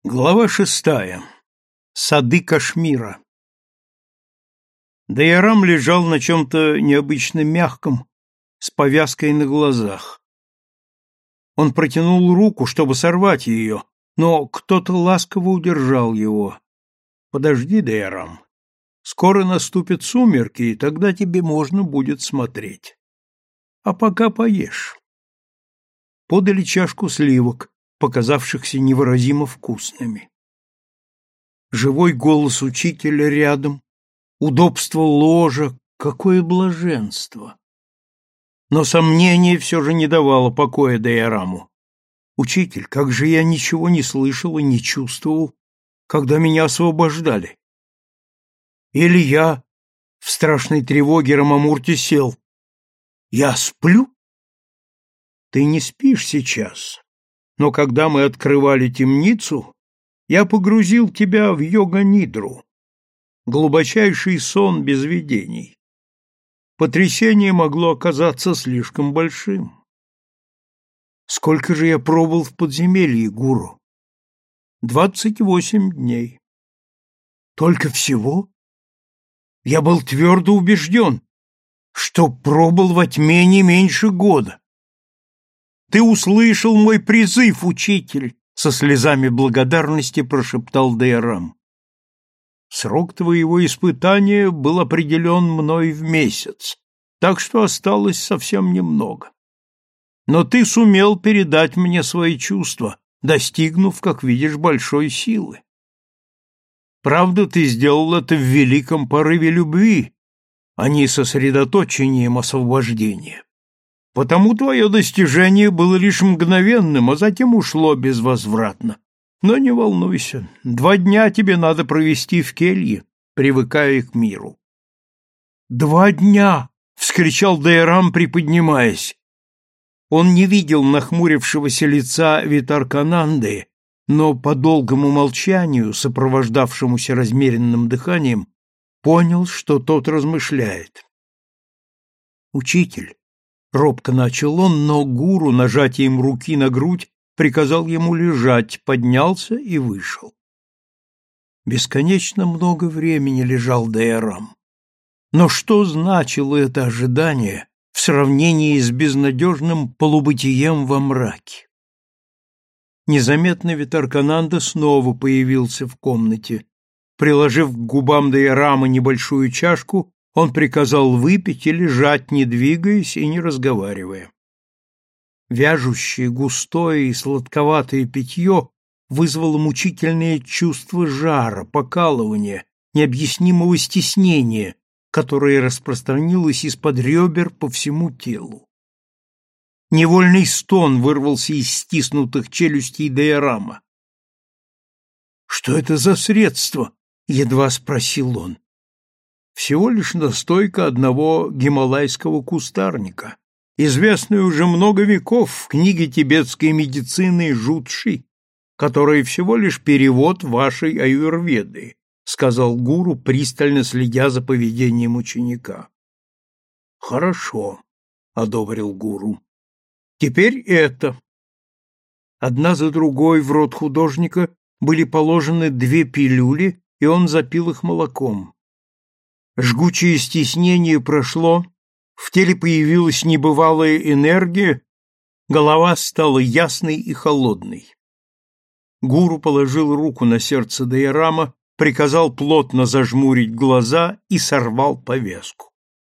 Глава 6. Сады Кашмира. Дайрам лежал на чем-то необычно мягком, с повязкой на глазах. Он протянул руку, чтобы сорвать ее, но кто-то ласково удержал его. «Подожди, Дайрам, скоро наступят сумерки, и тогда тебе можно будет смотреть. А пока поешь». Подали чашку сливок, показавшихся невыразимо вкусными. Живой голос учителя рядом, удобство ложа, какое блаженство! Но сомнение все же не давало покоя Дайраму. «Учитель, как же я ничего не слышал и не чувствовал, когда меня освобождали? Или я в страшной тревоге Рамамурти сел? Я сплю? Ты не спишь сейчас, но когда мы открывали темницу, я погрузил тебя в йога-нидру, глубочайший сон без видений. Потрясение могло оказаться слишком большим. Сколько же я пробыл в подземелье, гуру? 28 дней. Только всего? Я был твердо убежден, что пробыл во тьме не меньше года. Ты услышал мой призыв, учитель, со слезами благодарности прошептал Дайрам. Срок твоего испытания был определен мной в месяц, так что осталось совсем немного. Но ты сумел передать мне свои чувства, достигнув, как видишь, большой силы. Правда, ты сделал это в великом порыве любви, а не сосредоточением освобождения. Потому твое достижение было лишь мгновенным, а затем ушло безвозвратно. Но не волнуйся, 2 дня тебе надо провести в келье, привыкая к миру. 2 дня! — вскричал Дайрам, приподнимаясь. Он не видел нахмурившегося лица Витаркананды, но по долгому молчанию, сопровождавшемуся размеренным дыханием, понял, что тот размышляет. «Учитель», — робко начал он, но гуру нажатием руки на грудь приказал ему лежать, поднялся и вышел. Бесконечно много времени лежал Дайрам. Но что значило это ожидание в сравнении с безнадежным полубытием во мраке? Незаметно Витаркананда снова появился в комнате. Приложив к губам Дайрама небольшую чашку, он приказал выпить и лежать, не двигаясь и не разговаривая. Вяжущее, густое и сладковатое питье вызвало мучительное чувство жара, покалывания, необъяснимого стеснения, которое распространилось из-под ребер по всему телу. Невольный стон вырвался из стиснутых челюстей Дайрама. «Что это за средство?» — едва спросил он. «Всего лишь настойка одного гималайского кустарника, известная уже много веков в книге тибетской медицины Жутши, которая всего лишь перевод вашей аюрведы», — сказал гуру, пристально следя за поведением ученика. «Хорошо», — одобрил гуру. «Теперь это». Одна за другой в рот художника были положены 2 пилюли, и он запил их молоком. Жгучее стеснение прошло, в теле появилась небывалая энергия, голова стала ясной и холодной. Гуру положил руку на сердце Дайрама, приказал плотно зажмурить глаза и сорвал повязку.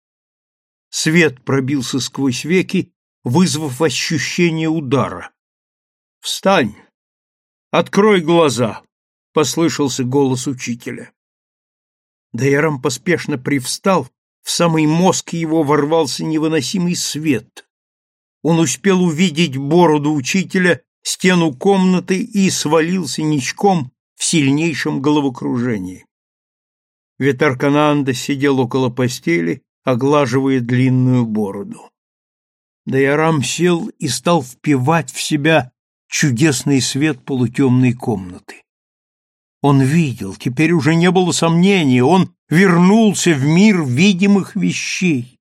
Свет пробился сквозь веки, вызвав ощущение удара. «Встань! Открой глаза!» — послышался голос учителя. Дайрам поспешно привстал, в самый мозг его ворвался невыносимый свет. Он успел увидеть бороду учителя, стену комнаты и свалился ничком в сильнейшем головокружении. Витаркананда сидел около постели, оглаживая длинную бороду. Дайрам сел и стал впивать в себя чудесный свет полутемной комнаты. Он видел, теперь уже не было сомнений, он вернулся в мир видимых вещей.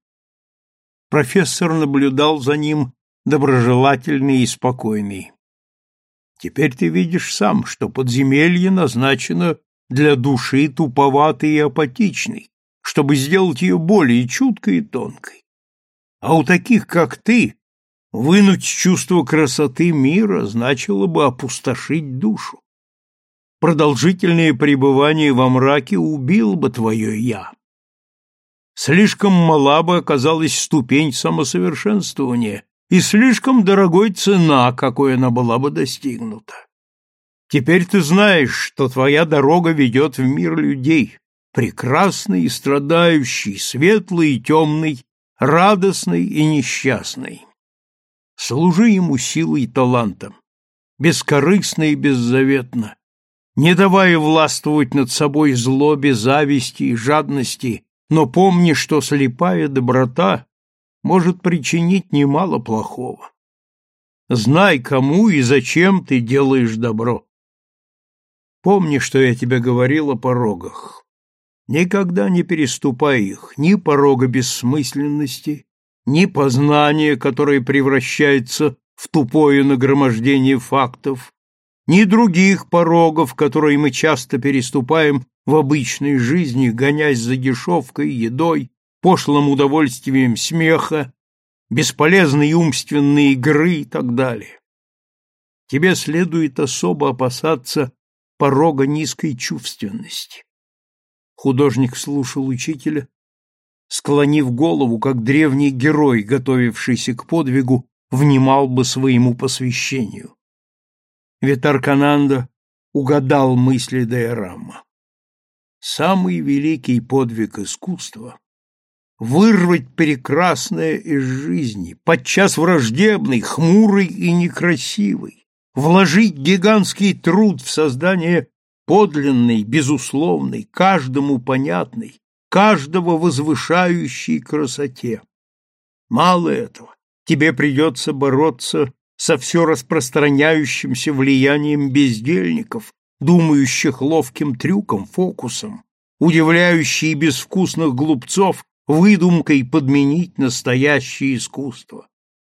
Профессор наблюдал за ним доброжелательный и спокойный. Теперь ты видишь сам, что подземелье назначено для души туповатой и апатичной, чтобы сделать ее более чуткой и тонкой. А у таких, как ты, вынуть чувство красоты мира значило бы опустошить душу. Продолжительное пребывание во мраке убило бы твое «я». Слишком мала бы оказалась ступень самосовершенствования, и слишком дорогой цена, какой она была бы достигнута. Теперь ты знаешь, что твоя дорога ведет в мир людей, прекрасный и страдающий, светлый и темный, радостный и несчастный. Служи ему силой и талантом, бескорыстно и беззаветно, не давая властвовать над собой злобе, зависти и жадности, но помни, что слепая доброта может причинить немало плохого. Знай, кому и зачем ты делаешь добро. Помни, что я тебе говорил о порогах. Никогда не переступай их, ни порога бессмысленности, ни познания, которое превращается в тупое нагромождение фактов, ни других порогов, которые мы часто переступаем в обычной жизни, гонясь за дешевкой, едой, пошлым удовольствием смеха, бесполезной умственной игры и так далее. Тебе следует особо опасаться порога низкой чувственности. Художник слушал учителя, склонив голову, как древний герой, готовившийся к подвигу, внимал бы своему посвящению. Витаркананда угадал мысли Дайорама. Самый великий подвиг искусства — вырвать прекрасное из жизни, подчас враждебной, хмурой и некрасивой, вложить гигантский труд в создание подлинной, безусловной, каждому понятной, каждого возвышающей красоте. Мало этого, тебе придется бороться со все распространяющимся влиянием бездельников, думающих ловким трюком, фокусом, удивляющие безвкусных глупцов выдумкой подменить настоящее искусство.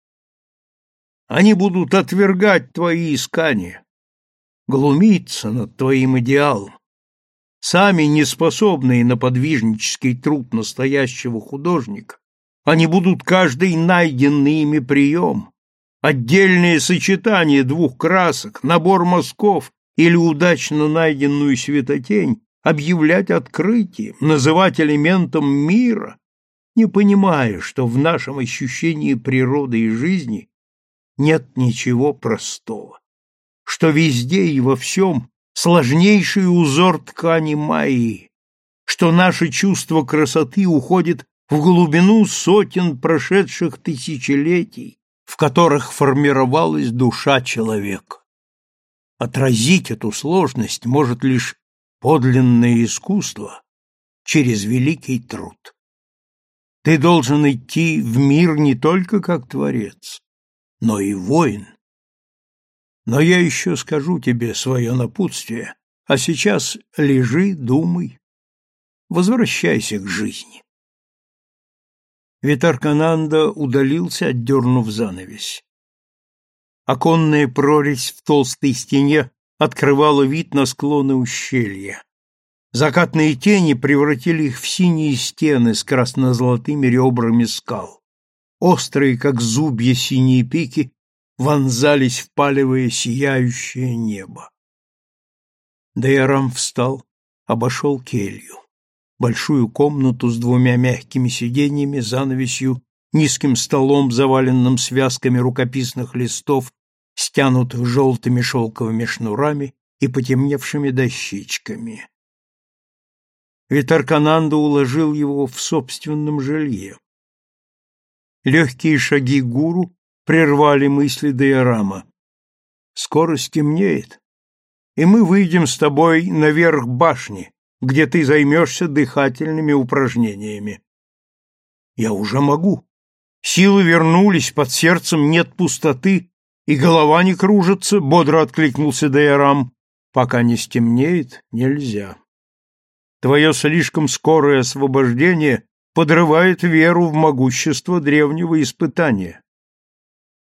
Они будут отвергать твои искания, глумиться над твоим идеалом. Сами неспособные на подвижнический труд настоящего художника, они будут каждый найденный ими прием, отдельное сочетание двух красок, набор мазков или удачно найденную светотень объявлять открытием, называть элементом мира, не понимая, что в нашем ощущении природы и жизни нет ничего простого, что везде и во всем сложнейший узор ткани Майи, что наше чувство красоты уходит в глубину сотен прошедших тысячелетий, в которых формировалась душа человека. Отразить эту сложность может лишь подлинное искусство через великий труд. Ты должен идти в мир не только как творец, но и воин. Но я еще скажу тебе свое напутствие, а сейчас лежи, думай, возвращайся к жизни. Витаркананда удалился, отдернув занавесь. Оконная прорезь в толстой стене открывала вид на склоны ущелья. Закатные тени превратили их в синие стены с красно-золотыми ребрами скал. Острые, как зубья, синие пики вонзались в палевое сияющее небо. Дайорам встал, обошел келью. Большую комнату с двумя мягкими сиденьями, занавесью, низким столом, заваленным связками рукописных листов, стянутых желтыми шелковыми шнурами и потемневшими дощечками. Витаркананда уложил его в собственном жилье. Легкие шаги гуру прервали мысли Дайорама. «Скоро стемнеет, и мы выйдем с тобой наверх башни, где ты займешься дыхательными упражнениями». «Я уже могу. Силы вернулись, под сердцем нет пустоты, и голова не кружится», — бодро откликнулся Дайорам. «Пока не стемнеет, нельзя. Твое слишком скорое освобождение подрывает веру в могущество древнего испытания.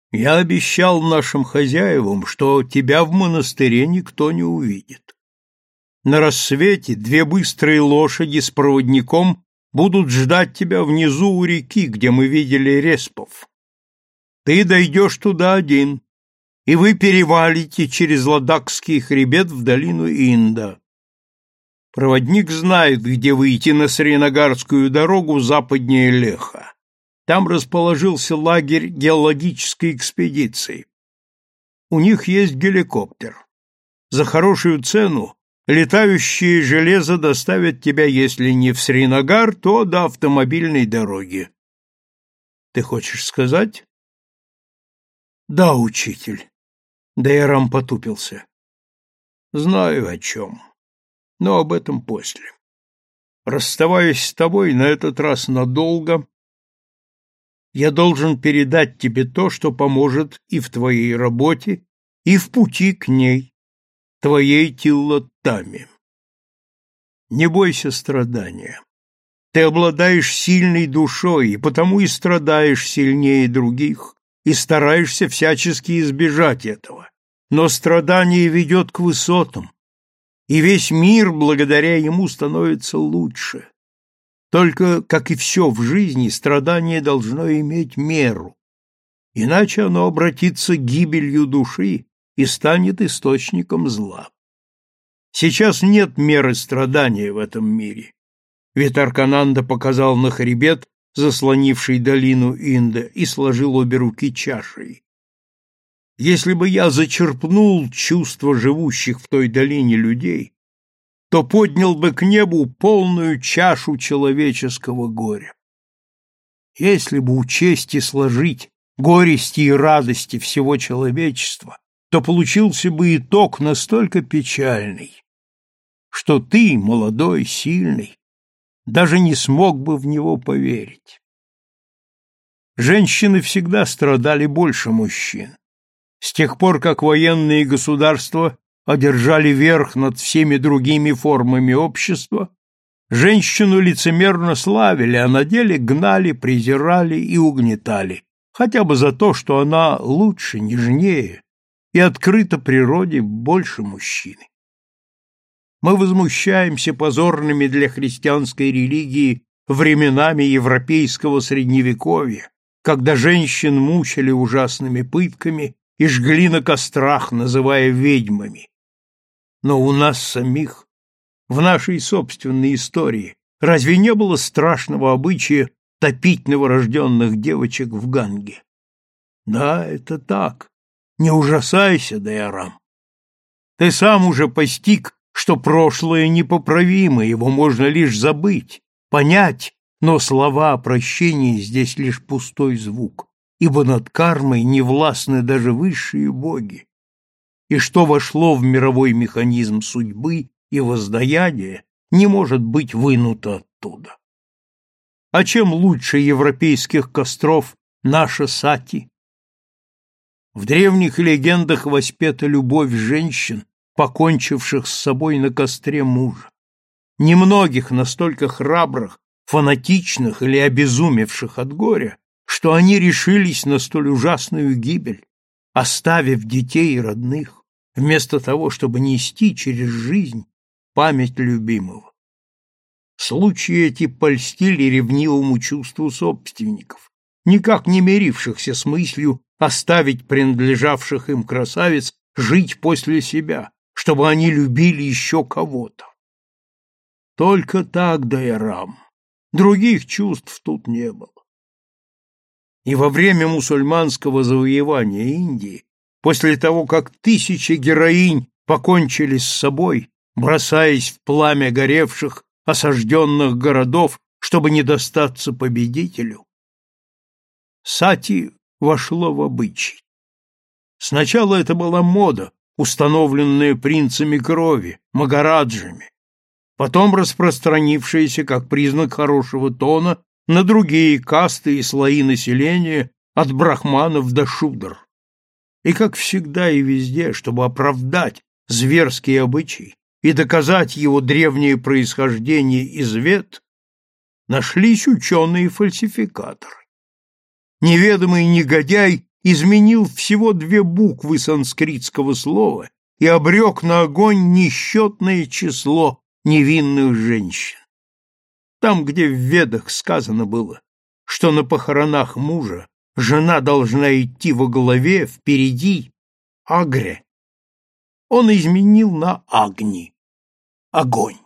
Я обещал нашим хозяевам, что тебя в монастыре никто не увидит. На рассвете 2 быстрые лошади с проводником будут ждать тебя внизу у реки, где мы видели респов. Ты дойдешь туда один, и вы перевалите через Ладакский хребет в долину Инда. Проводник знает, где выйти на Сринагарскую дорогу западнее Леха. Там расположился лагерь геологической экспедиции. У них есть геликоптер. За хорошую цену летающее железо доставит тебя, если не в Сринагар, то до автомобильной дороги. Ты хочешь сказать? Да, учитель. Дайрам потупился. Знаю о чем, но об этом после. Расставаясь с тобой на этот раз надолго, я должен передать тебе то, что поможет и в твоей работе, и в пути к ней, твоей Тиллотаме. Не бойся страдания. Ты обладаешь сильной душой, и потому и страдаешь сильнее других, и стараешься всячески избежать этого. Но страдание ведет к высотам, и весь мир благодаря ему становится лучше. Только, как и все в жизни, страдание должно иметь меру, иначе оно обратится гибелью души и станет источником зла. Сейчас нет меры страдания в этом мире. Витаркананда показал на хребет, заслонивший долину Инда, и сложил обе руки чашей. Если бы я зачерпнул чувства живущих в той долине людей, то поднял бы к небу полную чашу человеческого горя. Если бы учесть и сложить горести и радости всего человечества, то получился бы итог настолько печальный, что ты, молодой, сильный, даже не смог бы в него поверить. Женщины всегда страдали больше мужчин. С тех пор, как военные государства одержали верх над всеми другими формами общества, женщину лицемерно славили, а на деле гнали, презирали и угнетали, хотя бы за то, что она лучше, нежнее и открыта природе больше мужчины. Мы возмущаемся позорными для христианской религии временами европейского средневековья, когда женщин мучили ужасными пытками и жгли на кострах, называя ведьмами. Но у нас самих, в нашей собственной истории, разве не было страшного обычая топить новорожденных девочек в Ганге? Да, это так. Не ужасайся, Дайрам. Ты сам уже постиг, что прошлое непоправимо, его можно лишь забыть, понять, но слова о прощении здесь лишь пустой звук, ибо над кармой не властны даже высшие боги. И что вошло в мировой механизм судьбы и воздаяния, не может быть вынуто оттуда. А чем лучше европейских костров наша сати? В древних легендах воспета любовь женщин, покончивших с собой на костре мужа. Немногих настолько храбрых, фанатичных или обезумевших от горя, что они решились на столь ужасную гибель, оставив детей и родных, вместо того, чтобы нести через жизнь память любимого. Случаи эти польстили ревнивому чувству собственников, никак не мирившихся с мыслью оставить принадлежавших им красавиц жить после себя, чтобы они любили еще кого-то. Только так, Дайрам. Других чувств тут не было. И во время мусульманского завоевания Индии, после того, как тысячи героинь покончили с собой, бросаясь в пламя горевших, осажденных городов, чтобы не достаться победителю, сати вошло в обычай. Сначала это была мода, установленная принцами крови, магараджами, потом распространившаяся как признак хорошего тона на другие касты и слои населения, от брахманов до шудр. И как всегда и везде, чтобы оправдать зверский обычай и доказать его древнее происхождение из Вед, нашлись ученые-фальсификаторы. Неведомый негодяй изменил всего 2 буквы санскритского слова и обрек на огонь несчетное число невинных женщин. Там, где в Ведах сказано было, что на похоронах мужа жена должна идти во главе, впереди, агре, он изменил на агни, огонь.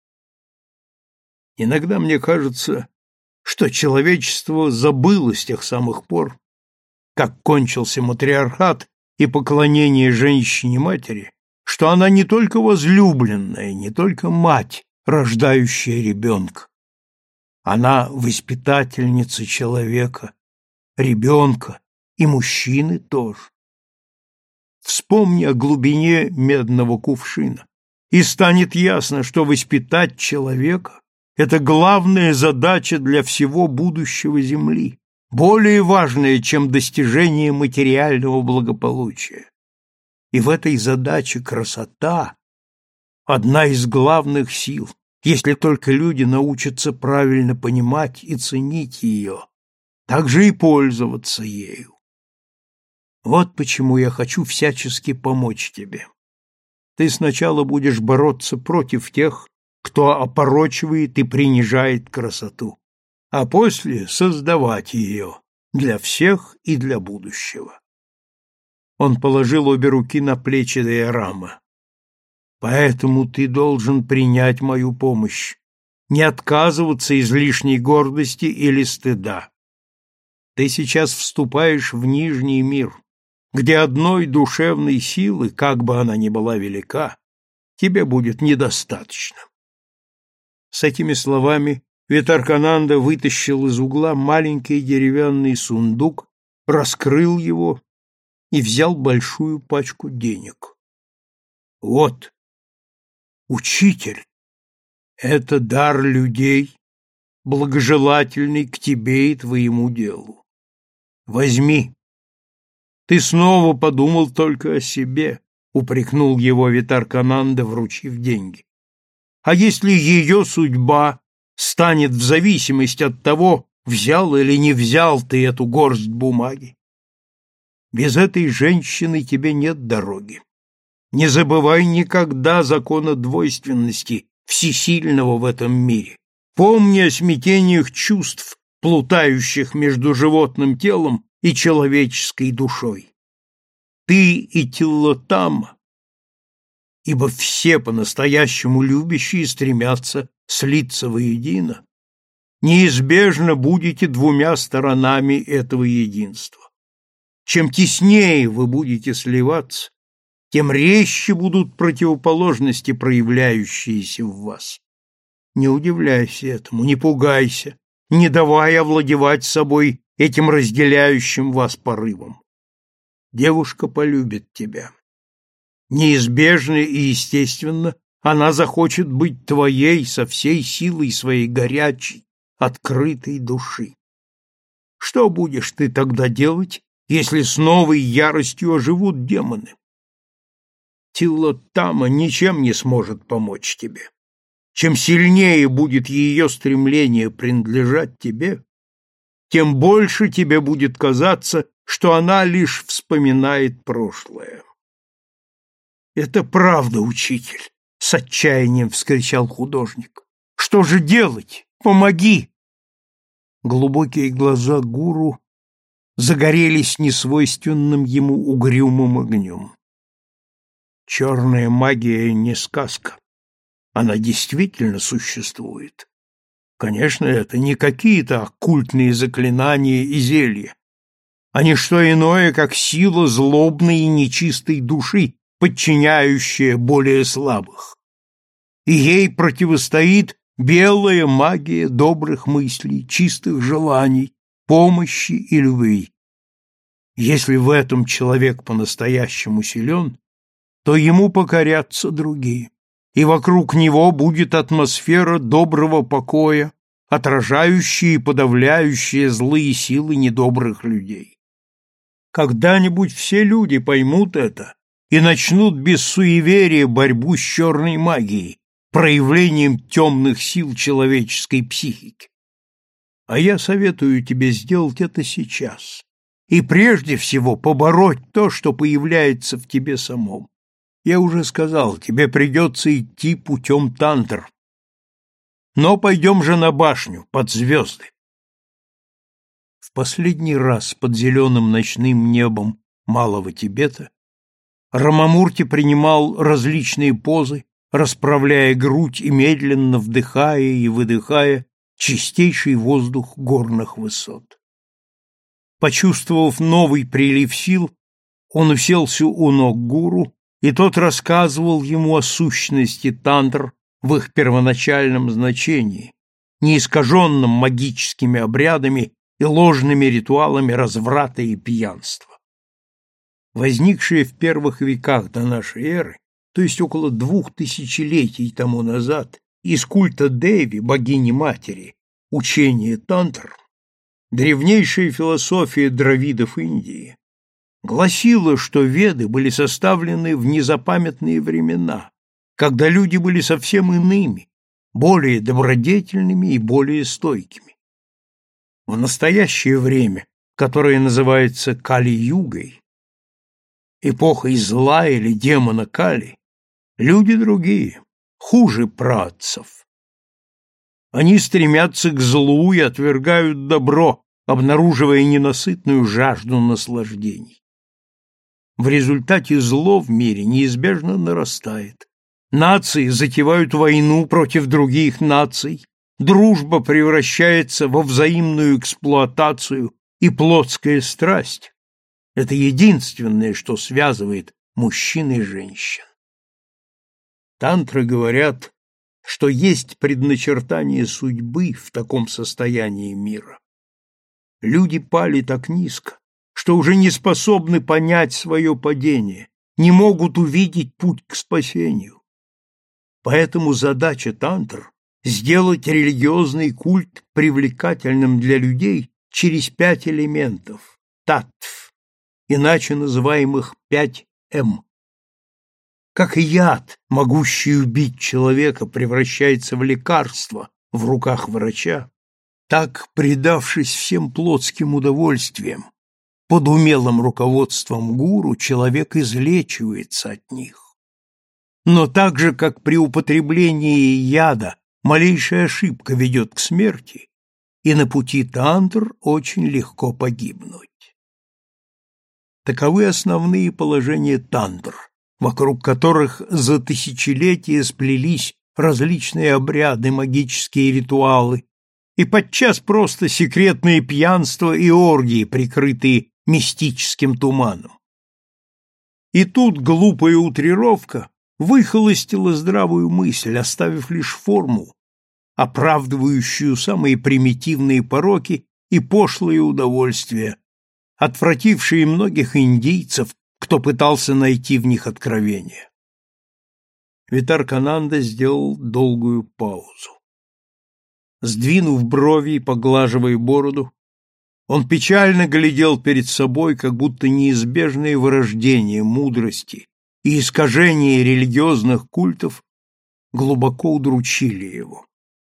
Иногда мне кажется, что человечество забыло с тех самых пор, как кончился матриархат и поклонение женщине-матери, что она не только возлюбленная, не только мать, рождающая ребенка. Она воспитательница человека, ребенка и мужчины тоже. Вспомни о глубине медного кувшина, и станет ясно, что воспитать человека – это главная задача для всего будущего Земли, более важная, чем достижение материального благополучия. И в этой задаче красота – одна из главных сил, если только люди научатся правильно понимать и ценить ее, также и пользоваться ею. Вот почему я хочу всячески помочь тебе. Ты сначала будешь бороться против тех, кто опорочивает и принижает красоту, а после создавать ее для всех и для будущего. Он положил обе руки на плечи Дайорама. Поэтому ты должен принять мою помощь, не отказываться из лишней гордости или стыда. Ты сейчас вступаешь в нижний мир, где одной душевной силы, как бы она ни была велика, тебе будет недостаточно. С этими словами Витаркананда вытащил из угла маленький деревянный сундук, раскрыл его и взял большую пачку денег. Вот, учитель, это дар людей, благожелательный к тебе и твоему делу. Возьми. Ты снова подумал только о себе, упрекнул его Витаркананда, вручив деньги. А если ее судьба станет в зависимости от того, взял или не взял ты эту горсть бумаги? Без этой женщины тебе нет дороги. Не забывай никогда закона двойственности, всесильного в этом мире. Помни о смятениях чувств, плутающих между животным телом и человеческой душой. Ты и Тиллотама, ибо все по-настоящему любящие стремятся слиться воедино, неизбежно будете 2 сторонами этого единства. Чем теснее вы будете сливаться, тем резче будут противоположности, проявляющиеся в вас. Не удивляйся этому, не пугайся, не давай овладевать собой этим разделяющим вас порывом. Девушка полюбит тебя. Неизбежно и естественно она захочет быть твоей со всей силой своей горячей, открытой души. Что будешь ты тогда делать, если с новой яростью оживут демоны? Тиллотама ничем не сможет помочь тебе. Чем сильнее будет ее стремление принадлежать тебе, тем больше тебе будет казаться, что она лишь вспоминает прошлое. «Это правда, учитель!» — с отчаянием вскричал художник. «Что же делать? Помоги!» Глубокие глаза гуру загорелись несвойственным ему угрюмым огнем. Черная магия не сказка. Она действительно существует. Конечно, это не какие-то оккультные заклинания и зелья, а не что иное, как сила злобной и нечистой души, подчиняющая более слабых. И ей противостоит белая магия добрых мыслей, чистых желаний, помощи и любви. Если в этом человек по-настоящему силен, то ему покорятся другие, и вокруг него будет атмосфера доброго покоя, отражающая и подавляющая злые силы недобрых людей. Когда-нибудь все люди поймут это и начнут без суеверия борьбу с черной магией, проявлением темных сил человеческой психики. А я советую тебе сделать это сейчас, и прежде всего побороть то, что появляется в тебе самом. Я уже сказал, тебе придется идти путем тантр. Но пойдем же на башню, под звезды. В последний раз под зеленым ночным небом Малого Тибета Рамамурти принимал различные позы, расправляя грудь и медленно вдыхая и выдыхая чистейший воздух горных высот. Почувствовав новый прилив сил, он уселся у ног гуру, и тот рассказывал ему о сущности тантр в их первоначальном значении, не искаженном магическими обрядами и ложными ритуалами разврата и пьянства. Возникшее в первых веках до нашей эры, то есть около 2000 тому назад, из культа Деви, богини-матери, учение тантр, древнейшая философия дравидов Индии, гласила, что Веды были составлены в незапамятные времена, когда люди были совсем иными, более добродетельными и более стойкими. В настоящее время, которое называется Кали-югой, эпохой зла или демона Кали, люди другие, хуже праотцев. Они стремятся к злу и отвергают добро, обнаруживая ненасытную жажду наслаждений. В результате зло в мире неизбежно нарастает. Нации затевают войну против других наций, дружба превращается во взаимную эксплуатацию и плотская страсть. Это единственное, что связывает мужчин и женщин. Тантры говорят, что есть предначертание судьбы в таком состоянии мира. Люди пали так низко, что уже не способны понять свое падение, не могут увидеть путь к спасению. Поэтому задача тантр – сделать религиозный культ привлекательным для людей через 5 элементов – таттв, иначе называемых 5М. Как и яд, могущий убить человека, превращается в лекарство в руках врача, так, предавшись всем плотским удовольствиям, под умелым руководством гуру человек излечивается от них. Но так же, как при употреблении яда малейшая ошибка ведет к смерти, и на пути тантр очень легко погибнуть. Таковы основные положения тантр, вокруг которых за тысячелетия сплелись различные обряды, магические ритуалы и подчас просто секретные пьянства и оргии, прикрытые мистическим туманом. И тут глупая утрировка выхолостила здравую мысль, оставив лишь форму, оправдывающую самые примитивные пороки и пошлые удовольствия, отвратившие многих индийцев, кто пытался найти в них откровение. Витаркананда сделал долгую паузу. Сдвинув брови и поглаживая бороду, он печально глядел перед собой, как будто неизбежное вырождение мудрости и искажение религиозных культов глубоко удручили его.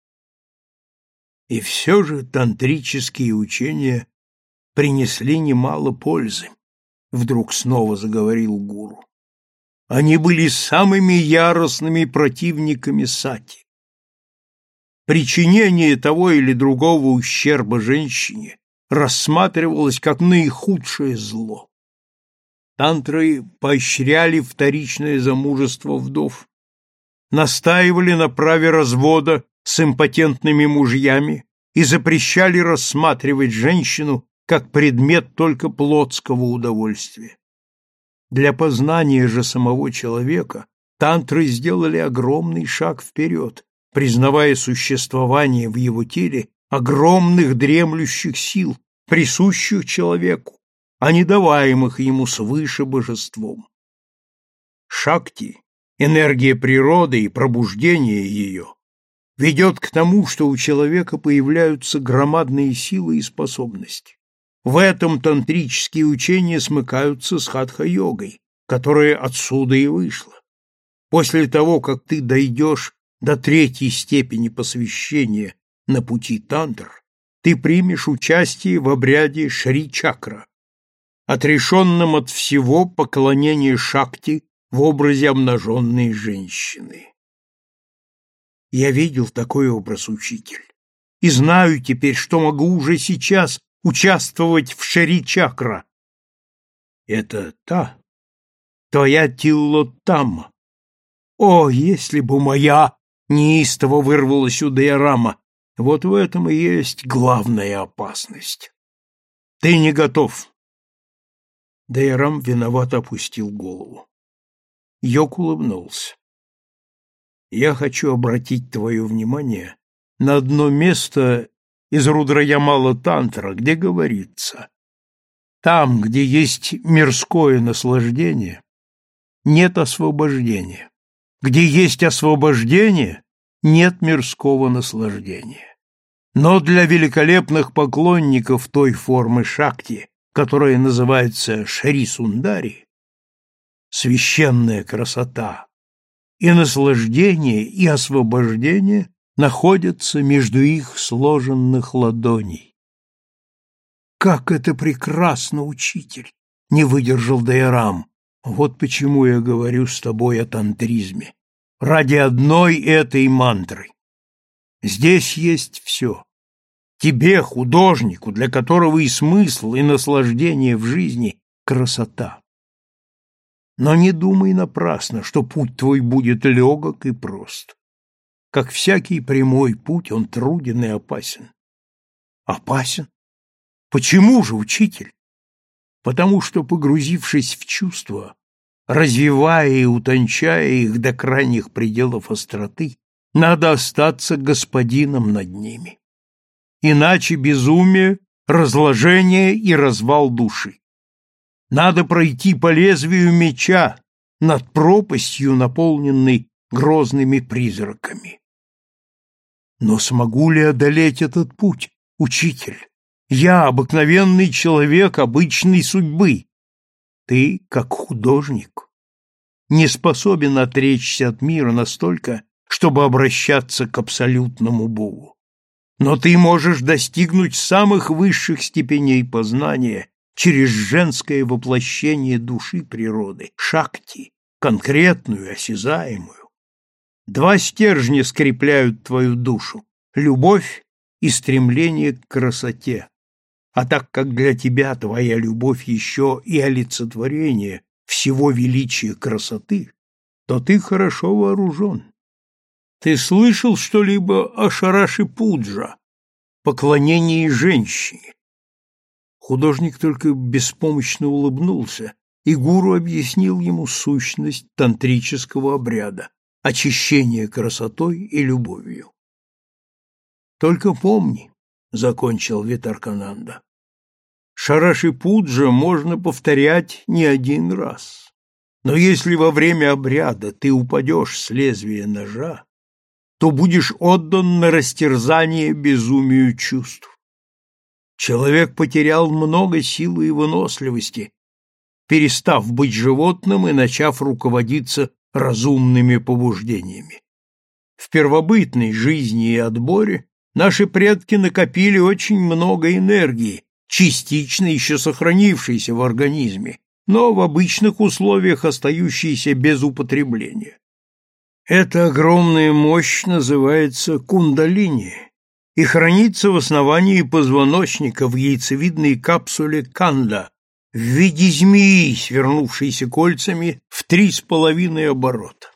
И все же тантрические учения принесли немало пользы, вдруг снова заговорил гуру. Они были самыми яростными противниками сати. Причинение того или другого ущерба женщине рассматривалось как наихудшее зло. Тантры поощряли вторичное замужество вдов, настаивали на праве развода с импотентными мужьями и запрещали рассматривать женщину как предмет только плотского удовольствия. Для познания же самого человека тантры сделали огромный шаг вперед, признавая существование в его теле огромных дремлющих сил, присущих человеку, а не даваемых ему свыше божеством. Шакти, энергия природы и пробуждение ее, ведет к тому, что у человека появляются громадные силы и способности. В этом тантрические учения смыкаются с хатха-йогой, которая отсюда и вышла. После того, как ты дойдешь до 3-й степени посвящения на пути тантр, ты примешь участие в обряде Шри-чакра, отрешенным от всего поклонения Шакти в образе обнаженной женщины. Я видел такой образ, учитель, и знаю теперь, что могу уже сейчас участвовать в Шри-чакра. Это твоя Тиллотама. О, если бы моя, неистово вырвалась у Дайрама, вот в этом и есть главная опасность. Ты не готов. Дайрам виновато опустил голову. Йог улыбнулся. Я хочу обратить твое внимание на одно место из Рудраямала-тантра, где говорится: там, где есть мирское наслаждение, нет освобождения. Где есть освобождение, нет мирского наслаждения. Но для великолепных поклонников той формы Шакти, которая называется Шри-Сундари, священная красота и наслаждение, и освобождение находятся между их сложенных ладоней. Как это прекрасно, учитель! Не выдержал Дайрам. Вот почему я говорю с тобой о тантризме. Ради одной этой мантры. Здесь есть все. Тебе, художнику, для которого и смысл, и наслаждение в жизни — красота. Но не думай напрасно, что путь твой будет легок и прост. Как всякий прямой путь, он труден и опасен. Опасен? Почему же, учитель? Потому что, погрузившись в чувства, развивая и утончая их до крайних пределов остроты, надо остаться господином над ними. Иначе безумие, разложение и развал души. Надо пройти по лезвию меча над пропастью, наполненной грозными призраками. Но смогу ли одолеть этот путь, учитель? Я обыкновенный человек обычной судьбы. Ты, как художник, не способен отречься от мира настолько, чтобы обращаться к абсолютному Богу. Но ты можешь достигнуть самых высших степеней познания через женское воплощение души природы, Шакти, конкретную, осязаемую. Два стержня скрепляют твою душу — любовь и стремление к красоте. А так как для тебя твоя любовь еще и олицетворение всего величия красоты, то ты хорошо вооружен. Ты слышал что-либо о Шараши-пуджа, поклонении женщине? Художник только беспомощно улыбнулся, и гуру объяснил ему сущность тантрического обряда — очищения красотой и любовью. Только помни, — закончил Витаркананда, — Шараши-пуджа можно повторять не один раз. Но если во время обряда ты упадешь с лезвия ножа, то будешь отдан на растерзание безумию чувств. Человек потерял много силы и выносливости, перестав быть животным и начав руководиться разумными побуждениями. В первобытной жизни и отборе наши предки накопили очень много энергии, частично еще сохранившейся в организме, но в обычных условиях остающейся без употребления. Эта огромная мощь называется кундалини и хранится в основании позвоночника в яйцевидной капсуле канда в виде змеи, свернувшейся кольцами в 3,5 оборота.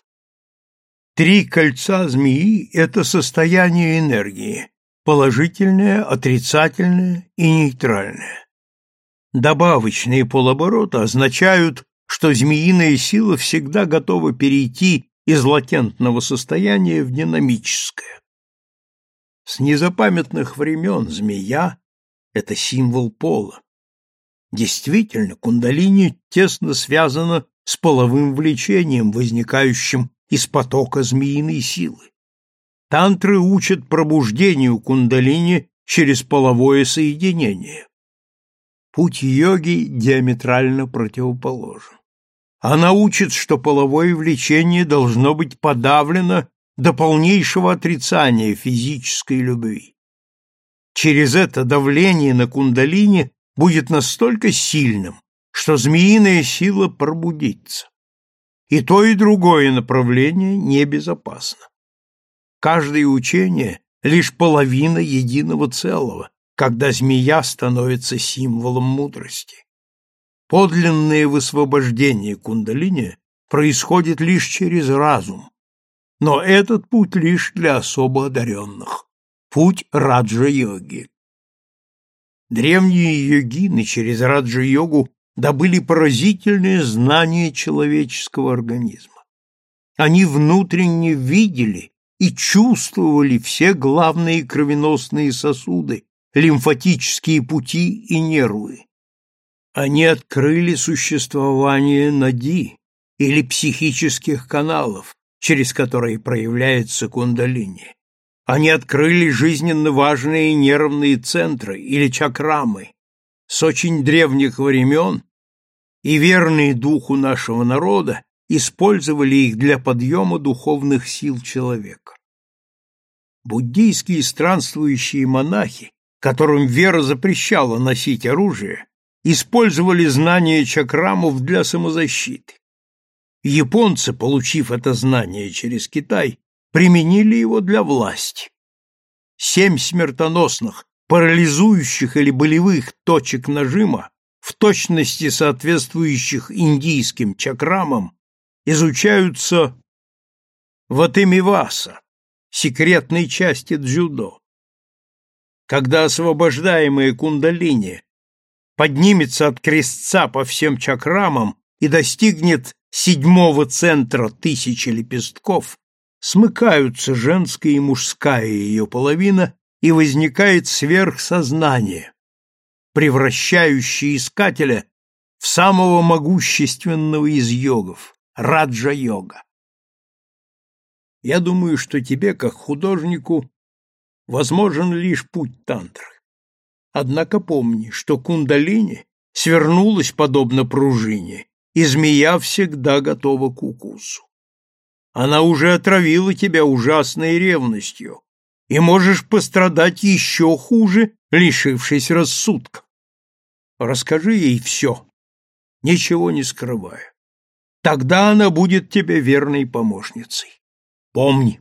3 кольца змеи — это состояние энергии, положительное, отрицательное и нейтральное. Добавочные полоборота означают, что змеиная сила всегда готова перейти из латентного состояния в динамическое. С незапамятных времен змея — это символ пола. Действительно, кундалини тесно связана с половым влечением, возникающим из потока змеиной силы. Тантры учат пробуждению кундалини через половое соединение. Путь йоги диаметрально противоположен. Она учит, что половое влечение должно быть подавлено до полнейшего отрицания физической любви. Через это давление на кундалини будет настолько сильным, что змеиная сила пробудится. И то, и другое направление небезопасно. Каждое учение — лишь половина единого целого, когда змея становится символом мудрости. Подлинное высвобождение кундалини происходит лишь через разум, но этот путь лишь для особо одаренных, путь раджа-йоги. Древние йогины через раджа-йогу добыли поразительное знание человеческого организма. Они внутренне видели и чувствовали все главные кровеносные сосуды, лимфатические пути и нервы. Они открыли существование нади или психических каналов, через которые проявляется кундалини. Они открыли жизненно важные нервные центры или чакрамы с очень древних времен, и верные духу нашего народа использовали их для подъема духовных сил человека. Буддийские странствующие монахи, которым вера запрещала носить оружие, использовали знания чакрамов для самозащиты. Японцы, получив это знание через Китай, применили его для власти. 7 смертоносных, парализующих или болевых точек нажима, в точности соответствующих индийским чакрамам, изучаются в Атэмиваса, секретной части дзюдо. Когда освобождаемая кундалини поднимется от крестца по всем чакрамам и достигнет 7-го центра 1000 лепестков, смыкаются женская и мужская ее половина, и возникает сверхсознание, превращающее искателя в самого могущественного из йогов – раджа-йога. Я думаю, что тебе, как художнику, возможен лишь путь тантры. Однако помни, что кундалини свернулась подобно пружине, и змея всегда готова к укусу. Она уже отравила тебя ужасной ревностью, и можешь пострадать еще хуже, лишившись рассудка. Расскажи ей все, ничего не скрывая. Тогда она будет тебе верной помощницей. Помни.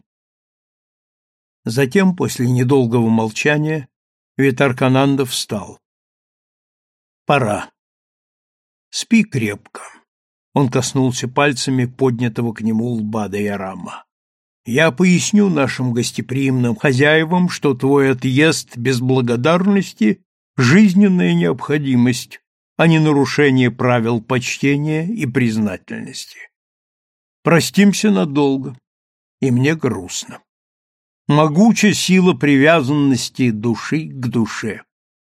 Затем, после недолгого молчания, Витаркананда встал. Пора. Спи крепко. Он коснулся пальцами поднятого к нему лба Дайарама. Я поясню нашим гостеприимным хозяевам, что твой отъезд без благодарности — жизненная необходимость, а не нарушение правил почтения и признательности. Простимся надолго, и мне грустно. Могуча сила привязанности души к душе.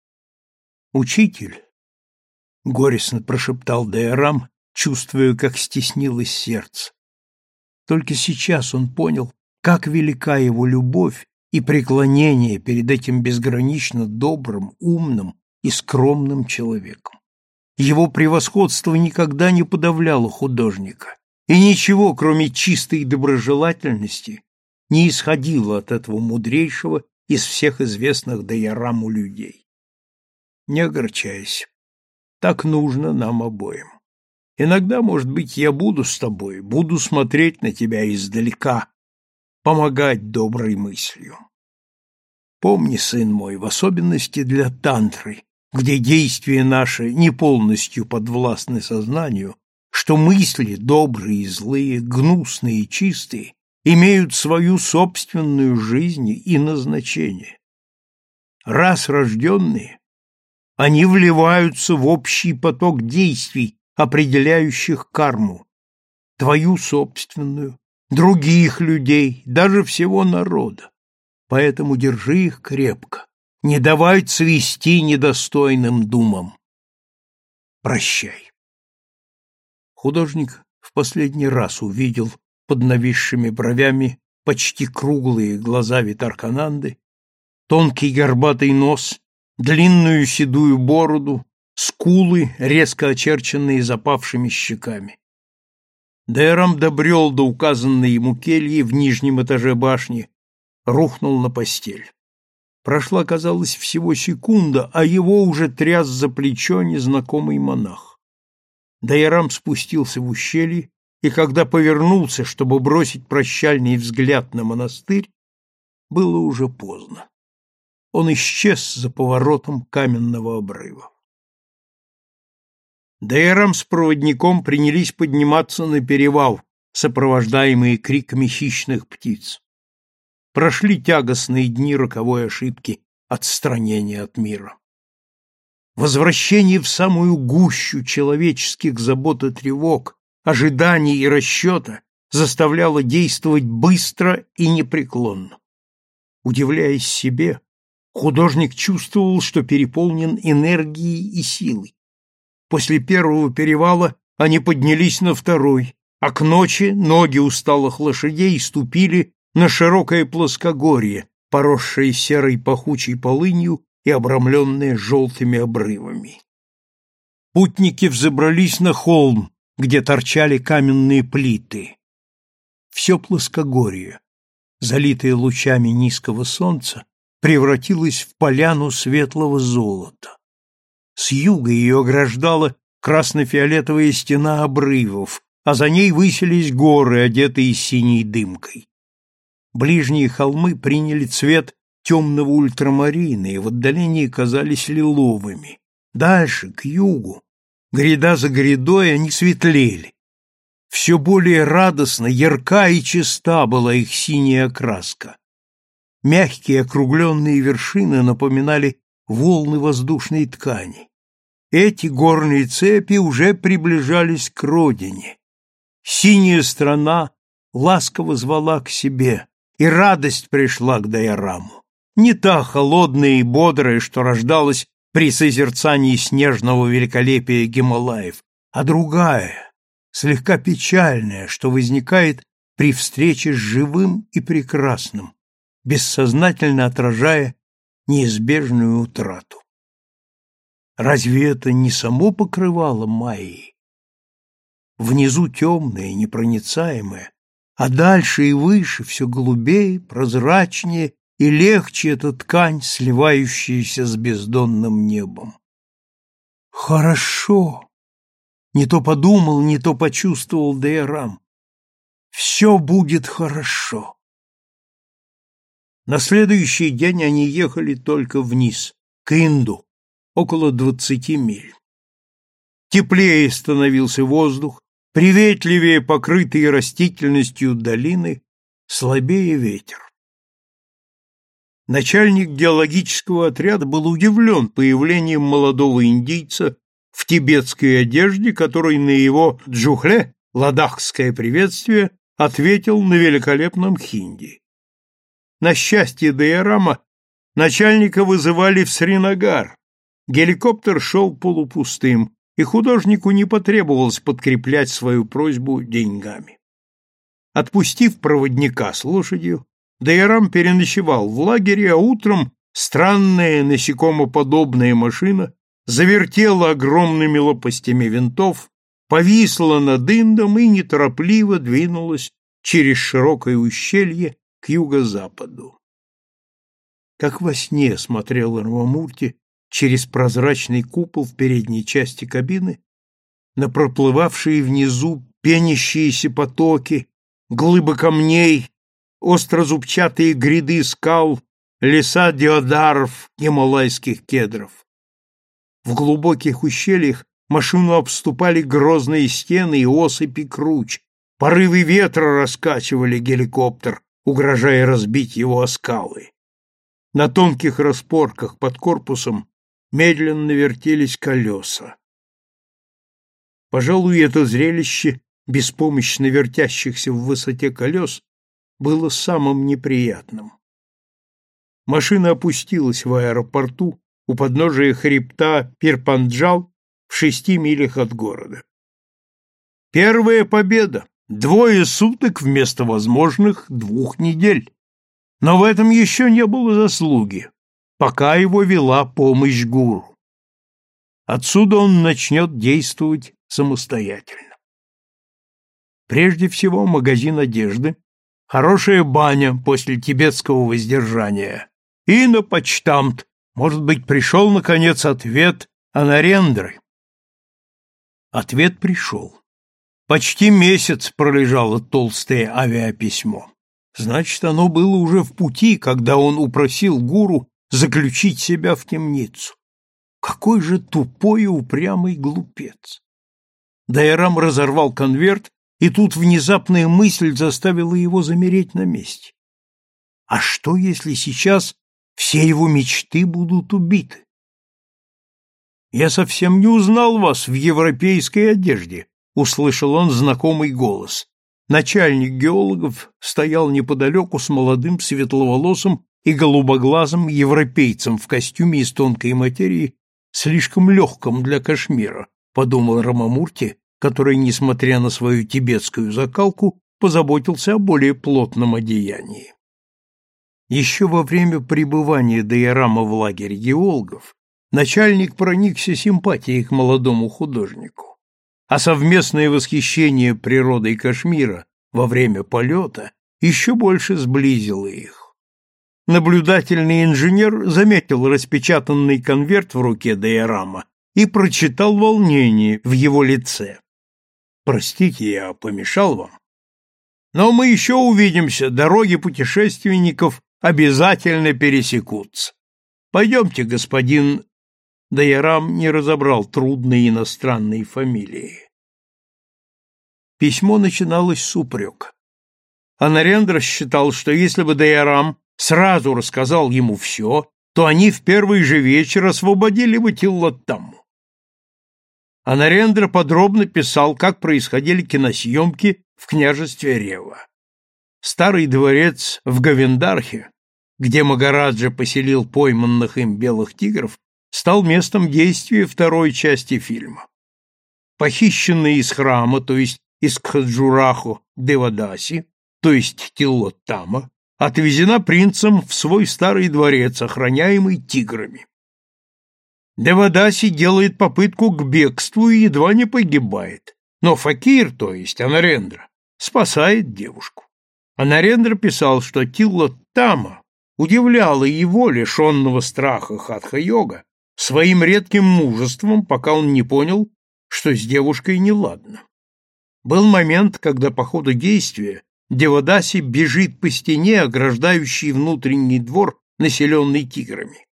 Учитель, — горестно прошептал Дайарам, чувствуя, как стеснилось сердце. Только сейчас он понял, как велика его любовь и преклонение перед этим безгранично добрым, умным и скромным человеком. Его превосходство никогда не подавляло художника, и ничего, кроме чистой доброжелательности, не исходило от этого мудрейшего из всех известных Дайараму людей. Не огорчайся, так нужно нам обоим. Иногда, может быть, я буду с тобой, буду смотреть на тебя издалека, помогать доброй мыслью. Помни, сын мой, в особенности для тантры, где действия наши не полностью подвластны сознанию, что мысли, добрые и злые, гнусные и чистые, имеют свою собственную жизнь и назначение. Раз рожденные, они вливаются в общий поток действий, определяющих карму, твою собственную, других людей, даже всего народа. Поэтому держи их крепко, не давай цвести недостойным думам. Прощай. Художник в последний раз увидел под нависшими бровями почти круглые глаза Витаркананды, тонкий горбатый нос, длинную седую бороду, скулы, резко очерченные запавшими щеками. Дайарам добрел до указанной ему кельи в нижнем этаже башни, рухнул на постель. Прошла, казалось, всего секунда, а его уже тряс за плечо незнакомый монах. Дайрам спустился в ущелье, и когда повернулся, чтобы бросить прощальный взгляд на монастырь, было уже поздно. Он исчез за поворотом каменного обрыва. Дайрам с проводником принялись подниматься на перевал, сопровождаемые криками хищных птиц. Прошли тягостные дни роковой ошибки, отстранения от мира. Возвращение в самую гущу человеческих забот и тревог, ожиданий и расчета заставляло действовать быстро и непреклонно. Удивляясь себе, художник чувствовал, что переполнен энергией и силой. После первого перевала они поднялись на второй, а к ночи ноги усталых лошадей ступили на широкое плоскогорье, поросшее серой пахучей полынью и обрамленное желтыми обрывами. Путники взобрались на холм, где торчали каменные плиты. Все плоскогорье, залитое лучами низкого солнца, превратилось в поляну светлого золота. С юга ее ограждала красно-фиолетовая стена обрывов, а за ней высились горы, одетые синей дымкой. Ближние холмы приняли цвет темного ультрамарина и в отдалении казались лиловыми. Дальше, к югу, гряда за грядой, они светлели. Все более радостно, ярка и чиста была их синяя окраска. Мягкие округленные вершины напоминали волны воздушной ткани. Эти горные цепи уже приближались к родине. Синяя страна ласково звала к себе, и радость пришла к Дайраму. Не та холодная и бодрая, что рождалась при созерцании снежного великолепия Гималаев, а другая, слегка печальная, что возникает при встрече с живым и прекрасным, бессознательно отражая неизбежную утрату. Разве это не само покрывало Майи? Внизу темное, непроницаемое, а дальше и выше все голубее, прозрачнее и легче эта ткань, сливающаяся с бездонным небом. Хорошо! Не то подумал, не то почувствовал Дайрам. Все будет хорошо. На следующий день они ехали только вниз, к Инду, около 20 миль. Теплее становился воздух, приветливее покрытые растительностью долины, слабее ветер. Начальник геологического отряда был удивлен появлением молодого индийца в тибетской одежде, который на его джухле, ладахское приветствие, ответил на великолепном хинди. На счастье Дайрама начальника вызывали в Сринагар. Геликоптер шел полупустым, и художнику не потребовалось подкреплять свою просьбу деньгами. Отпустив проводника с лошадью, Дайрам переночевал в лагере, а утром странная насекомоподобная машина завертела огромными лопастями винтов, повисла над Индом и неторопливо двинулась через широкое ущелье к юго-западу. Как во сне смотрел Рамамурти через прозрачный купол в передней части кабины на проплывавшие внизу пенящиеся потоки, глыбы камней, острозубчатые гряды скал, леса деодаров, гималайских кедров. В глубоких ущельях машину обступали грозные стены и осыпи круч, порывы ветра раскачивали геликоптер, угрожая разбить его о скалы. На тонких распорках под корпусом медленно вертелись колеса. Пожалуй, это зрелище беспомощно вертящихся в высоте колес было самым неприятным. Машина опустилась в аэропорту у подножия хребта Пирпанджал в 6 милях от города. Первая победа! 2 суток вместо возможных 2 недель. Но в этом еще не было заслуги, пока его вела помощь гуру. Отсюда он начнет действовать самостоятельно. Прежде всего, магазин одежды, хорошая баня после тибетского воздержания и на почтамт, может быть, пришел, наконец, ответ о Нарендре. Ответ пришел. Почти месяц пролежало толстое авиаписьмо. Значит, оно было уже в пути, когда он упросил гуру заключить себя в темницу. Какой же тупой и упрямый глупец! Дайрам разорвал конверт, и тут внезапная мысль заставила его замереть на месте. А что, если сейчас все его мечты будут убиты? «Я совсем не узнал вас в европейской одежде», — услышал он знакомый голос. Начальник геологов стоял неподалеку с молодым светловолосым и голубоглазым европейцем в костюме из тонкой материи, слишком легком для Кашмира, подумал Рамамурти, который, несмотря на свою тибетскую закалку, позаботился о более плотном одеянии. Еще во время пребывания Дайрама в лагере геологов начальник проникся симпатией к молодому художнику, а совместное восхищение природой Кашмира во время полета еще больше сблизило их. Наблюдательный инженер заметил распечатанный конверт в руке Дайрама и прочитал волнение в его лице. «Простите, я помешал вам. Но мы еще увидимся, дороги путешественников обязательно пересекутся. Пойдемте, господин...» Дайрам не разобрал трудные иностранные фамилии. Письмо начиналось с упрека. А Нарендра считал, что если бы Дайрам сразу рассказал ему все, то они в первый же вечер освободили бы Тиллоттамму. А Нарендра подробно писал, как происходили киносъемки в княжестве Рева. Старый дворец в Говендархе, где Магараджа поселил пойманных им белых тигров, стал местом действия второй части фильма. Похищенная из храма, то есть из Кхаджурахо Девадаси, то есть Тиллоттама, отвезена принцем в свой старый дворец, охраняемый тиграми. Девадаси делает попытку к бегству и едва не погибает, но факир, то есть Анарендра, спасает девушку. Анарендра писал, что Тиллоттама удивляла его, лишенного страха хатха-йога, своим редким мужеством, пока он не понял, что с девушкой неладно. Был момент, когда по ходу действия Девадаси бежит по стене, ограждающей внутренний двор, населенный тиграми.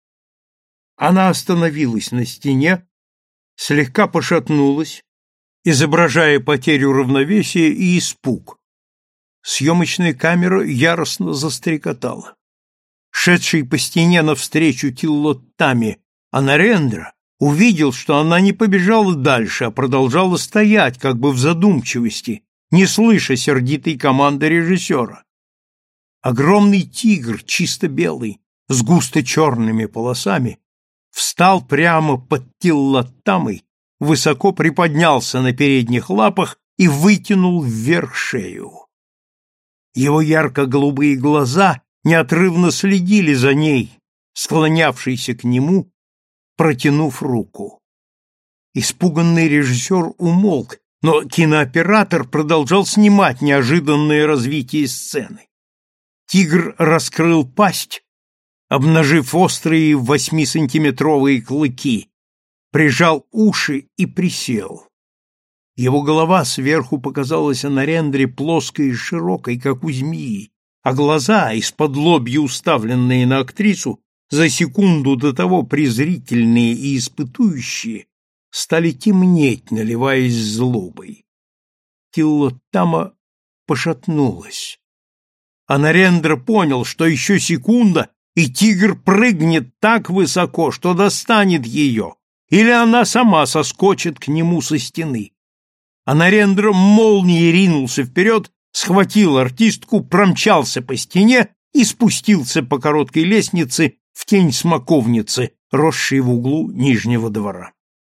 Она остановилась на стене, слегка пошатнулась, изображая потерю равновесия и испуг. Съемочная камера яростно застрекотала. Шедший по стене навстречу Тиллоттаме Анарендра увидел, что она не побежала дальше, а продолжала стоять, как бы в задумчивости, не слыша сердитой команды режиссера. Огромный тигр, чисто белый, с густо черными полосами, встал прямо под Тиллоттамой, высоко приподнялся на передних лапах и вытянул вверх шею. Его ярко-голубые глаза неотрывно следили за ней, склонявшейся к нему, протянув руку. Испуганный режиссер умолк, но кинооператор продолжал снимать неожиданное развитие сцены. Тигр раскрыл пасть, обнажив острые 8-сантиметровые клыки, прижал уши и присел. Его голова сверху показалась Анарендре плоской и широкой, как у змеи, а глаза, исподлобья уставленные на актрису, за секунду до того презрительные и испытующие, стали темнеть, наливаясь злобой. Тиллоттама пошатнулась. А Нарендра понял, что еще секунда, и тигр прыгнет так высоко, что достанет ее, или она сама соскочит к нему со стены. А Нарендра молнией ринулся вперед, схватил артистку, промчался по стене и спустился по короткой лестнице в тень смоковницы, росшей в углу нижнего двора.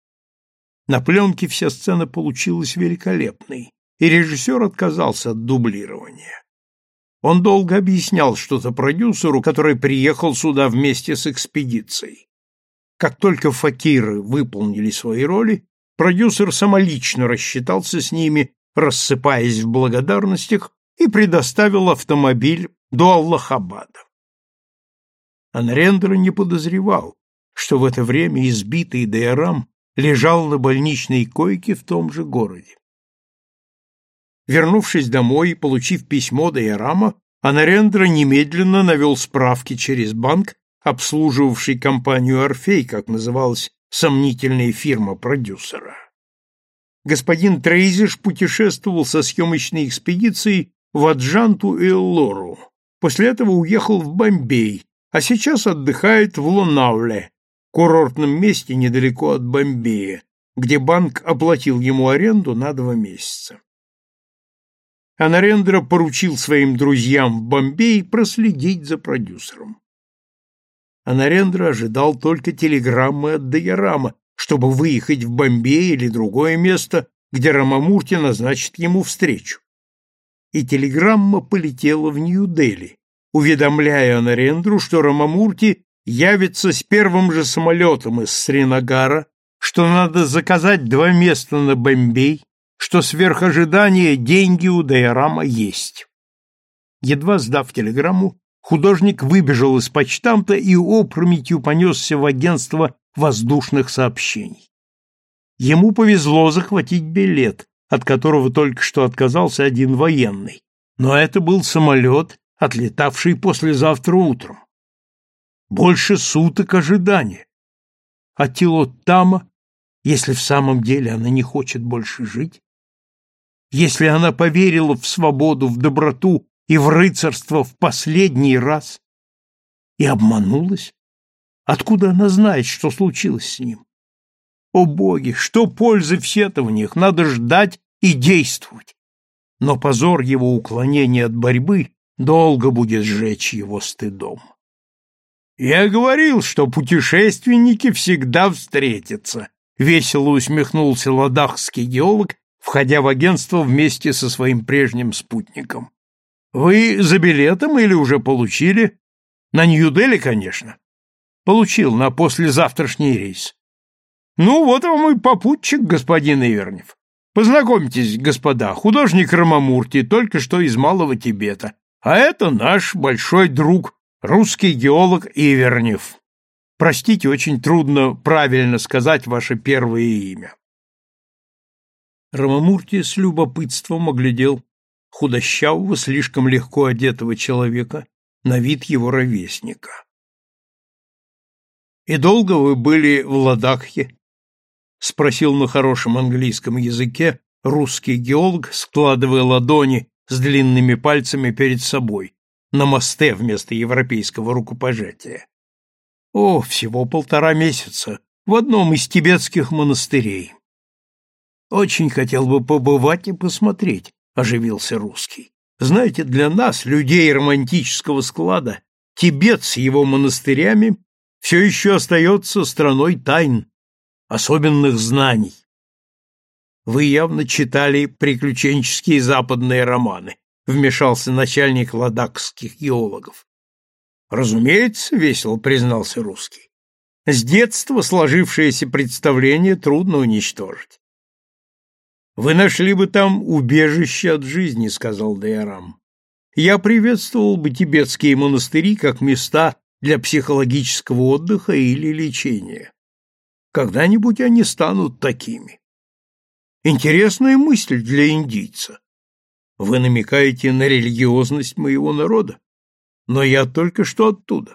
На пленке вся сцена получилась великолепной, и режиссер отказался от дублирования. Он долго объяснял что-то продюсеру, который приехал сюда вместе с экспедицией. Как только факиры выполнили свои роли, продюсер самолично рассчитался с ними, рассыпаясь в благодарностях, и предоставил автомобиль до Аллахабада. А Нарендра не подозревал, что в это время избитый Дайрам лежал на больничной койке в том же городе. Вернувшись домой и получив письмо Дайорама, Анарендра немедленно навел справки через банк, обслуживавший компанию «Орфей», как называлась сомнительная фирма продюсера. Господин Трейзиш путешествовал со съемочной экспедицией в Аджанту и Эллору. После этого уехал в Бомбей, а сейчас отдыхает в Лонауле, курортном месте недалеко от Бомбея, где банк оплатил ему аренду на 2 месяца. Анарендра поручил своим друзьям в Бомбее проследить за продюсером. Анарендра ожидал только телеграммы от Дайорама, чтобы выехать в Бомбей или другое место, где Рамамурти назначит ему встречу. И телеграмма полетела в Нью-Дели, уведомляя Анарендру, что Рамамурти явится с первым же самолетом из Сринагара, что надо заказать 2 места на Бомбей, что сверх ожидания деньги у Дайорама есть. Едва сдав телеграмму, художник выбежал из почтамта и опрометью понесся в агентство воздушных сообщений. Ему повезло захватить билет, от которого только что отказался один военный, но это был самолет, отлетавший послезавтра утром. Больше суток ожидания. А Тилоттама, если в самом деле она не хочет больше жить, если она поверила в свободу, в доброту и в рыцарство в последний раз и обманулась, откуда она знает, что случилось с ним? О боги, что пользы в сетованиях, надо ждать и действовать. Но позор его уклонения от борьбы долго будет сжечь его стыдом. «Я говорил, что путешественники всегда встретятся», — весело усмехнулся ладахский геолог, входя в агентство вместе со своим прежним спутником. «Вы за билетом или уже получили?» «На Нью-Дели, конечно». «Получил на послезавтрашний рейс». «Ну, вот вам и попутчик, господин Ивернев. Познакомьтесь, господа, художник Рамамурти, только что из Малого Тибета, а это наш большой друг, русский геолог Ивернев. Простите, очень трудно правильно сказать ваше первое имя». Рамамурти с любопытством оглядел худощавого, слишком легко одетого человека, на вид его ровесника. «И долго вы были в Ладакхе?» — спросил на хорошем английском языке русский геолог, складывая ладони с длинными пальцами перед собой, на мосте вместо европейского рукопожатия. «О, всего 1,5 месяца, в одном из тибетских монастырей». «Очень хотел бы побывать и посмотреть», — оживился русский. «Знаете, для нас, людей романтического склада, Тибет с его монастырями все еще остается страной тайн, особенных знаний. Вы явно читали приключенческие западные романы», — вмешался начальник ладакских геологов. «Разумеется», — весело признался русский. «С детства сложившееся представление трудно уничтожить». «Вы нашли бы там убежище от жизни», — сказал Дайорам. «Я приветствовал бы тибетские монастыри как места для психологического отдыха или лечения. Когда-нибудь они станут такими. Интересная мысль для индийца. Вы намекаете на религиозность моего народа, но я только что оттуда».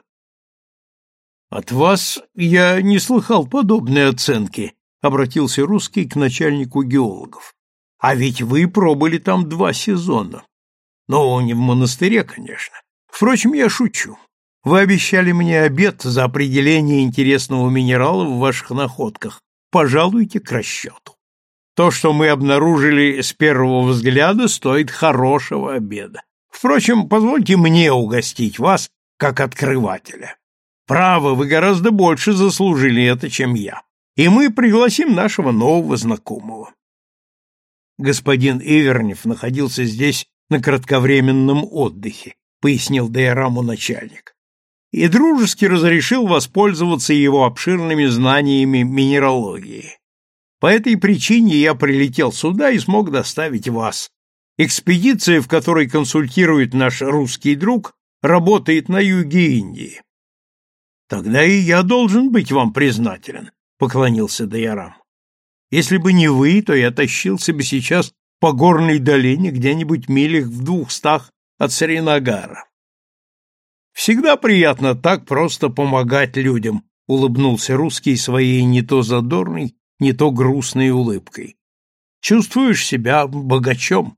«От вас я не слыхал подобной оценки», — обратился русский к начальнику геологов. «А ведь вы пробыли там 2 сезона. Но не в монастыре, конечно. Впрочем, я шучу. Вы обещали мне обед за определение интересного минерала в ваших находках. Пожалуйте к расчету. То, что мы обнаружили с первого взгляда, стоит хорошего обеда. Впрочем, позвольте мне угостить вас, как открывателя. Право, вы гораздо больше заслужили это, чем я. И мы пригласим нашего нового знакомого». «Господин Ивернев находился здесь на кратковременном отдыхе», — пояснил Дайораму начальник, «и дружески разрешил воспользоваться его обширными знаниями минералогии. По этой причине я прилетел сюда и смог доставить вас. Экспедиция, в которой консультирует наш русский друг, работает на юге Индии». «Тогда и я должен быть вам признателен», — поклонился Дайорам. Если бы не вы, то я тащился бы сейчас по горной долине где-нибудь милях в 200 от Сринагара. Всегда приятно так просто помогать людям, улыбнулся русский своей не то задорной, не то грустной улыбкой. Чувствуешь себя богачом?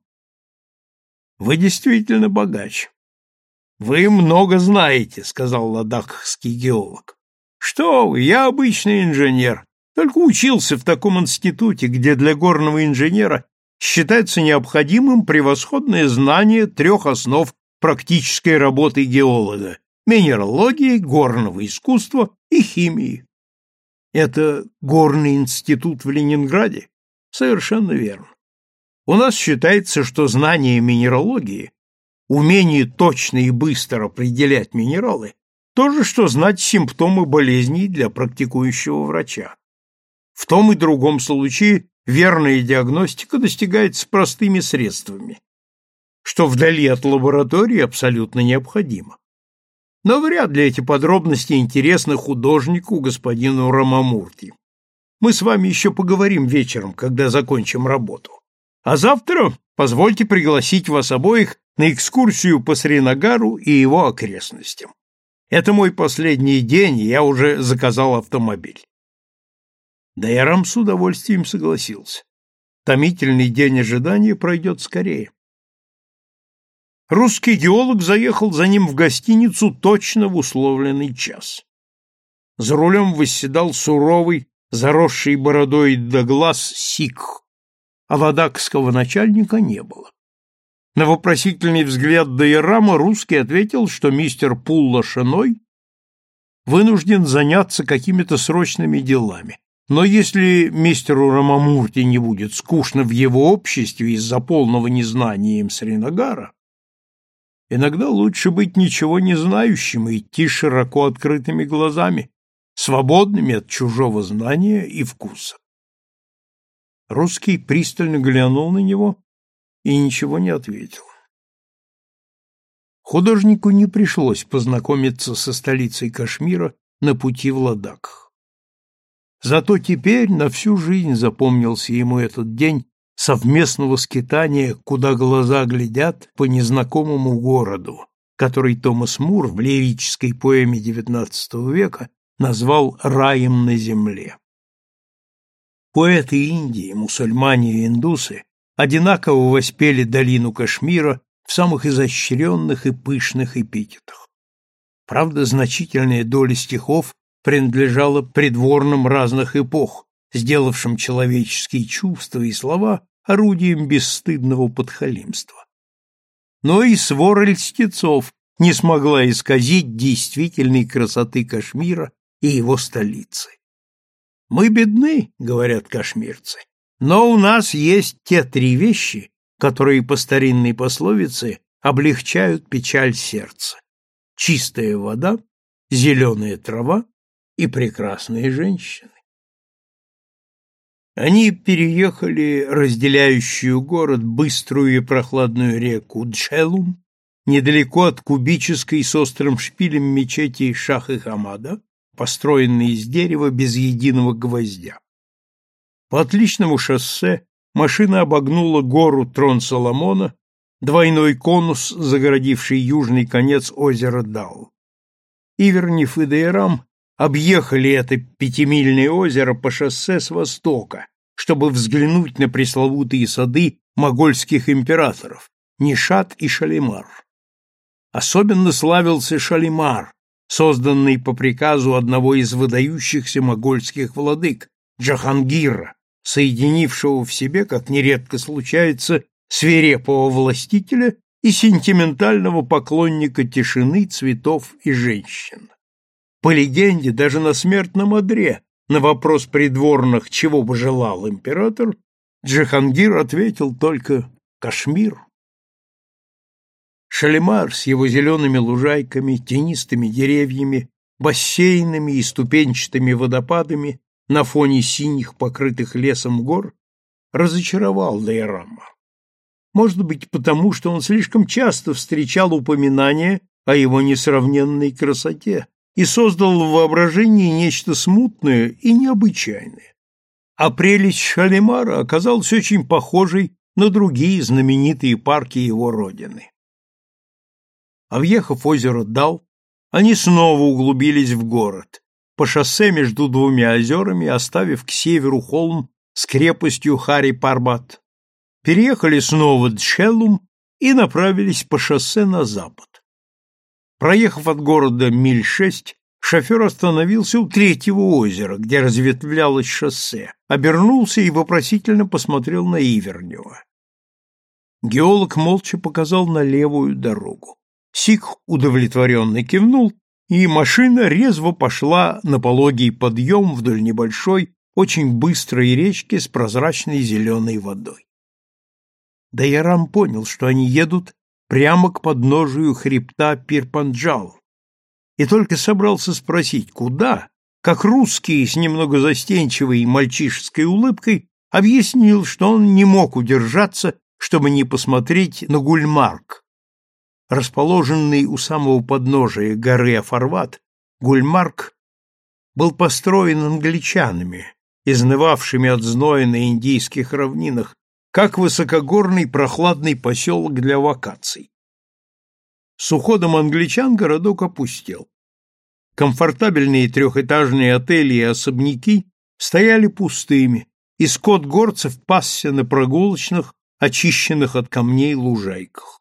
Вы действительно богач. Вы много знаете, сказал ладакхский геолог. Что вы, я обычный инженер, только учился в таком институте, где для горного инженера считается необходимым превосходное знание 3 основ практической работы геолога: минералогии, горного искусства и химии. Это горный институт в Ленинграде? Совершенно верно. У нас считается, что знание минералогии, умение точно и быстро определять минералы, то же, что знать симптомы болезней для практикующего врача. В том и другом случае верная диагностика достигается простыми средствами, что вдали от лаборатории абсолютно необходимо. Но вряд ли эти подробности интересны художнику господину Рамамурти. Мы с вами еще поговорим вечером, когда закончим работу. А завтра позвольте пригласить вас обоих на экскурсию по Сринагару и его окрестностям. Это мой последний день, и я уже заказал автомобиль. Дайрам с удовольствием согласился. Томительный день ожидания пройдет скорее. Русский геолог заехал за ним в гостиницу точно в условленный час. За рулем восседал суровый, заросший бородой до глаз сикх, а ладакского начальника не было. На вопросительный взгляд Дайрама русский ответил, что мистер Пулла Шеной вынужден заняться какими-то срочными делами. Но если мистеру Рамамурти не будет скучно в его обществе из-за полного незнания им Сринагара, иногда лучше быть ничего не знающим и идти широко открытыми глазами, свободными от чужого знания и вкуса. Русский пристально глянул на него и ничего не ответил. Художнику не пришлось познакомиться со столицей Кашмира на пути в Ладакх. Зато теперь на всю жизнь запомнился ему этот день совместного скитания, куда глаза глядят, по незнакомому городу, который Томас Мур в лирической поэме XIX века назвал «раем на земле». Поэты Индии, мусульмане и индусы одинаково воспели долину Кашмира в самых изощренных и пышных эпитетах. Правда, значительная доля стихов принадлежала придворным разных эпох, сделавшим человеческие чувства и слова орудием бесстыдного подхалимства. Но и свора льстецов не смогла исказить действительной красоты Кашмира и его столицы. «Мы бедны, — говорят кашмирцы, — но у нас есть те 3 вещи, которые по старинной пословице облегчают печаль сердца: чистая вода, зеленая трава и прекрасные женщины». Они переехали разделяющую город быструю и прохладную реку Джхелум, недалеко от кубической с острым шпилем мечети Шах-и-Хамада, построенной из дерева без единого гвоздя. По отличному шоссе машина обогнула гору Трон Соломона, двойной конус, загородивший южный конец озера Дал. Иверниф и Дайрам объехали это 5-мильное озеро по шоссе с востока, чтобы взглянуть на пресловутые сады могольских императоров Нишат и Шалимар. Особенно славился Шалимар, созданный по приказу одного из выдающихся могольских владык Джахангира, соединившего в себе, как нередко случается, свирепого властителя и сентиментального поклонника тишины, цветов и женщин. По легенде, даже на смертном одре на вопрос придворных, чего бы желал император, Джахангир ответил только «Кашмир». Шалимар с его зелеными лужайками, тенистыми деревьями, бассейнами и ступенчатыми водопадами на фоне синих, покрытых лесом гор разочаровал Дайрама. Может быть, потому что он слишком часто встречал упоминания о его несравненной красоте и создал в воображении нечто смутное и необычайное. А прелесть Шалимара оказалась очень похожей на другие знаменитые парки его родины. Объехав озеро Дал, они снова углубились в город, по шоссе между двумя озерами, оставив к северу холм с крепостью Хари-Парбат, переехали снова Джхелум и направились по шоссе на запад. Проехав от города миль 6, шофер остановился у третьего озера, где разветвлялось шоссе, обернулся и вопросительно посмотрел на Ивернева. Геолог молча показал на левую дорогу. Сикх удовлетворенно кивнул, и машина резво пошла на пологий подъем вдоль небольшой, очень быстрой речки с прозрачной зеленой водой. Дайрам понял, что они едут прямо к подножию хребта Пир-Панджал, и только собрался спросить, куда, как русский с немного застенчивой мальчишеской улыбкой объяснил, что он не мог удержаться, чтобы не посмотреть на Гульмарг. Расположенный у самого подножия горы Афарват, Гульмарг был построен англичанами, изнывавшими от зноя на индийских равнинах, как высокогорный прохладный поселок для вакаций. С уходом англичан городок опустел. Комфортабельные трехэтажные отели и особняки стояли пустыми, и скот горцев пасся на прогулочных, очищенных от камней лужайках.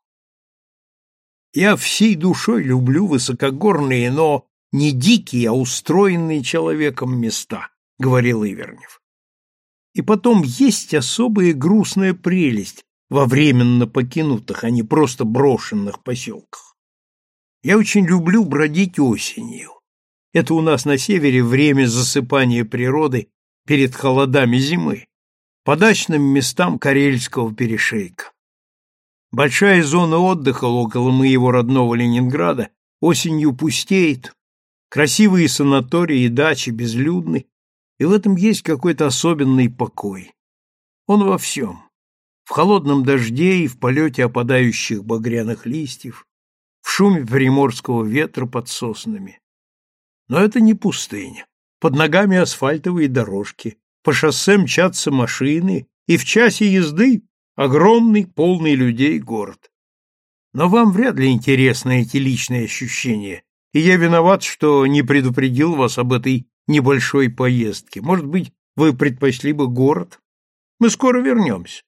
Я всей душой люблю высокогорные, но не дикие, а устроенные человеком места, — говорил Ивернев. И потом есть особая грустная прелесть во временно покинутых, а не просто брошенных поселках. Я очень люблю бродить осенью. Это у нас на севере время засыпания природы перед холодами зимы, по дачным местам Карельского перешейка. Большая зона отдыха около моего родного Ленинграда осенью пустеет, красивые санатории и дачи безлюдны, и в этом есть какой-то особенный покой. Он во всем. В холодном дожде и в полете опадающих багряных листьев, в шуме приморского ветра под соснами. Но это не пустыня. Под ногами асфальтовые дорожки, по шоссе мчатся машины, и в часе езды огромный, полный людей город. Но вам вряд ли интересны эти личные ощущения, и я виноват, что не предупредил вас об этой небольшой поездке. Может быть, вы предпочли бы город? Мы скоро вернемся.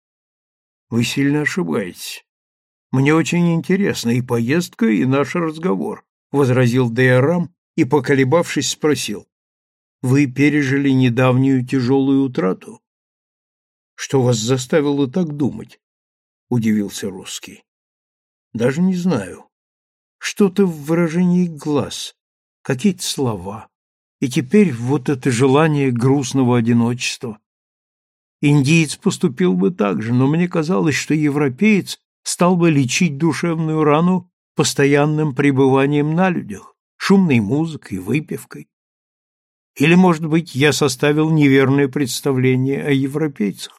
Вы сильно ошибаетесь. Мне очень интересна и поездка, и наш разговор, — возразил Дайрам и, поколебавшись, спросил. Вы пережили недавнюю тяжелую утрату? Что вас заставило так думать? — удивился русский. Даже не знаю. Что-то в выражении глаз, какие-то слова. И теперь вот это желание грустного одиночества. Индиец поступил бы так же, но мне казалось, что европеец стал бы лечить душевную рану постоянным пребыванием на людях, шумной музыкой, выпивкой. Или, может быть, я составил неверное представление о европейцах?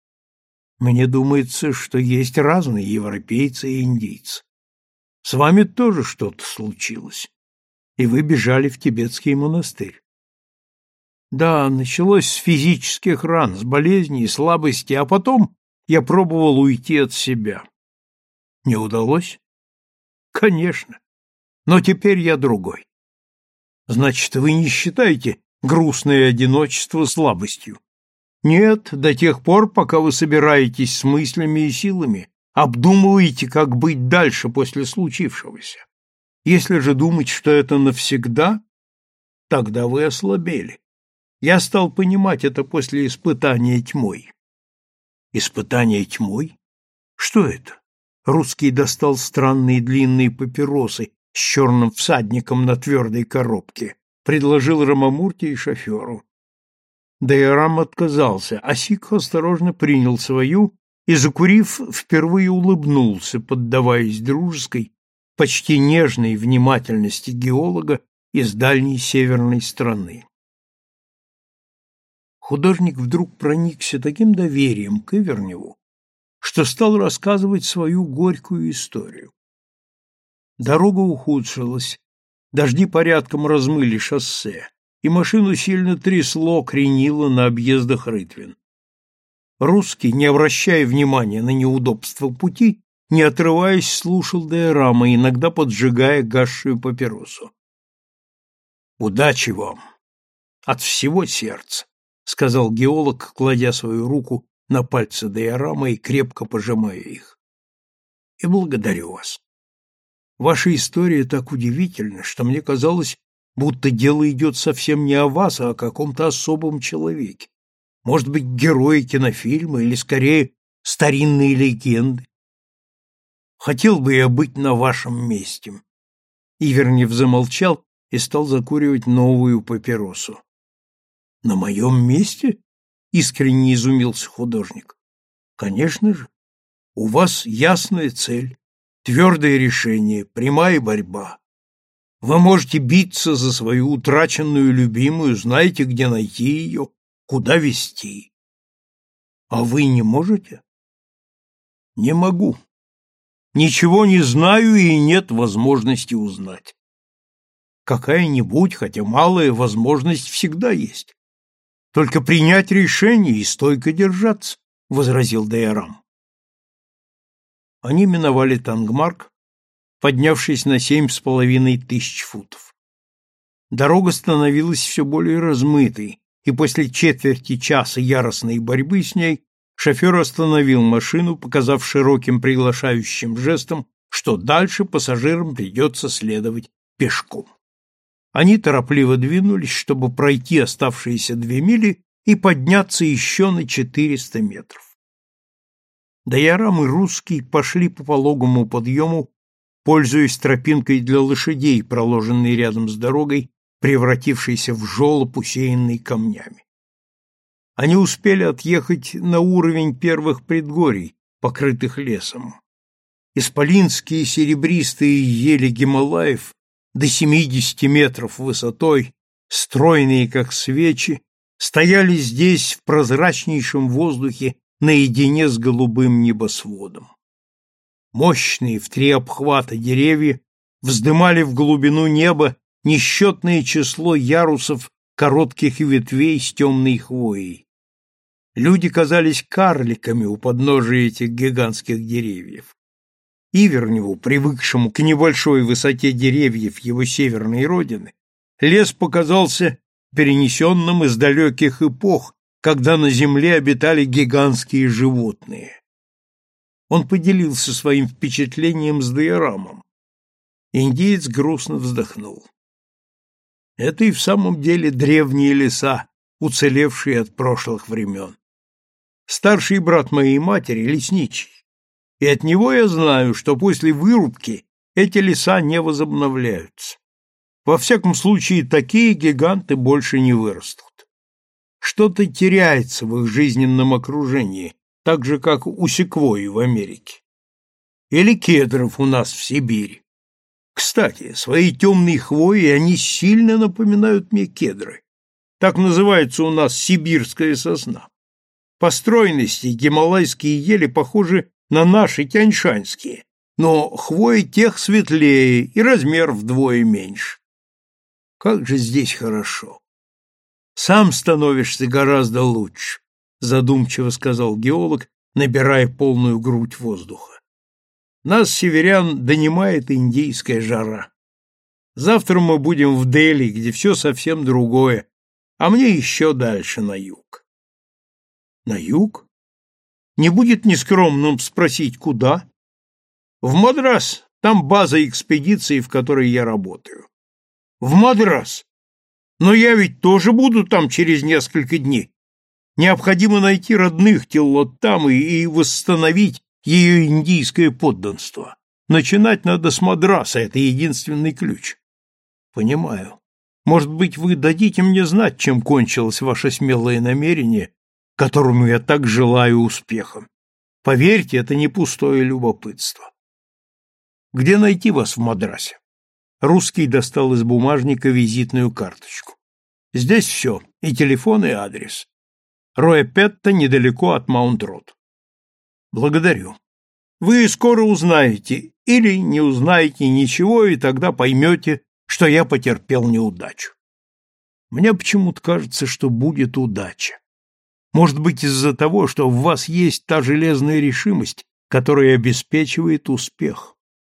Мне думается, что есть разные европейцы и индийцы. С вами тоже что-то случилось, и вы бежали в тибетский монастырь. Да, началось с физических ран, с болезней, слабости, а потом я пробовал уйти от себя. Не удалось? Конечно. Но теперь я другой. Значит, вы не считаете грустное одиночество слабостью? Нет, до тех пор, пока вы собираетесь с мыслями и силами, обдумываете, как быть дальше после случившегося. Если же думать, что это навсегда, тогда вы ослабели. Я стал понимать это после испытания тьмой. Испытание тьмой? Что это? Русский достал странные длинные папиросы с черным всадником на твердой коробке, предложил Рамамурти и шоферу. Дайрам отказался, а Сикх осторожно принял свою и, закурив, впервые улыбнулся, поддаваясь дружеской, почти нежной внимательности геолога из дальней северной страны. Художник вдруг проникся таким доверием к Иверневу, что стал рассказывать свою горькую историю. Дорога ухудшилась, дожди порядком размыли шоссе, и машину сильно трясло, кренило на объездах рытвин. Русский, не обращая внимания на неудобства пути, не отрываясь, слушал диорамы, иногда поджигая гасшую папиросу. «Удачи вам! От всего сердца!» — сказал геолог, кладя свою руку на пальцы диорамы и крепко пожимая их. «И благодарю вас. Ваша история так удивительна, что мне казалось, будто дело идет совсем не о вас, а о каком-то особом человеке. Может быть, герои кинофильма или, скорее, старинные легенды. Хотел бы я быть на вашем месте». Ивернев замолчал и стал закуривать новую папиросу. «На моем месте?» — искренне изумился художник. «Конечно же. У вас ясная цель, твердое решение, прямая борьба. Вы можете биться за свою утраченную любимую, знаете, где найти ее, куда вести. А вы не можете?» «Не могу. Ничего не знаю и нет возможности узнать. Какая-нибудь, хотя малая, возможность всегда есть. Только принять решение и стойко держаться», — возразил диорам. Они миновали Тангмарк, поднявшись на 7500 футов. Дорога становилась все более размытой, и после четверти часа яростной борьбы с ней шофер остановил машину, показав широким приглашающим жестом, что дальше пассажирам придется следовать пешком. Они торопливо двинулись, чтобы пройти оставшиеся 2 мили и подняться еще на 400 метров. Диорам и Русский пошли по пологому подъему, пользуясь тропинкой для лошадей, проложенной рядом с дорогой, превратившейся в желоб, усеянный камнями. Они успели отъехать на уровень первых предгорий, покрытых лесом. Исполинские серебристые ели Гималаев до 70 метров высотой, стройные как свечи, стояли здесь в прозрачнейшем воздухе наедине с голубым небосводом. Мощные в 3 обхвата деревья вздымали в глубину неба несчетное число ярусов коротких ветвей с темной хвоей. Люди казались карликами у подножия этих гигантских деревьев. Иверневу, привыкшему к небольшой высоте деревьев его северной родины, лес показался перенесенным из далеких эпох, когда на земле обитали гигантские животные. Он поделился своим впечатлением с диорамом. Индеец грустно вздохнул. Это и в самом деле древние леса, уцелевшие от прошлых времен. Старший брат моей матери — лесничий, и от него я знаю, что после вырубки эти леса не возобновляются. Во всяком случае, такие гиганты больше не вырастут. Что-то теряется в их жизненном окружении, так же, как у секвойи в Америке. Или кедров у нас в Сибири. Кстати, своей темной хвоей они сильно напоминают мне кедры. Так называется у нас сибирская сосна. По стройности гималайские ели похожи на наши тяньшанские, но хвои тех светлее и размер вдвое меньше. Как же здесь хорошо! Сам становишься гораздо лучше, задумчиво сказал геолог, набирая полную грудь воздуха. Нас, северян, донимает индийская жара. Завтра мы будем в Дели, где все совсем другое, а мне еще дальше на юг. На юг? Не будет нескромным спросить, куда? В Мадрас, там база экспедиции, в которой я работаю. В Мадрас? Но я ведь тоже буду там через несколько дней. Необходимо найти родных Тиллотамы и восстановить ее индийское подданство. Начинать надо с Мадраса, это единственный ключ. Понимаю. Может быть, вы дадите мне знать, чем кончилось ваше смелое намерение, которому я так желаю успеха. Поверьте, это не пустое любопытство. Где найти вас в Мадрасе? Русский достал из бумажника визитную карточку. Здесь все, и телефон, и адрес. Роэ-Петта, недалеко от Маунт-Род. Благодарю. Вы скоро узнаете, или не узнаете ничего, и тогда поймете, что я потерпел неудачу. Мне почему-то кажется, что будет удача. Может быть, из-за того, что в вас есть та железная решимость, которая обеспечивает успех.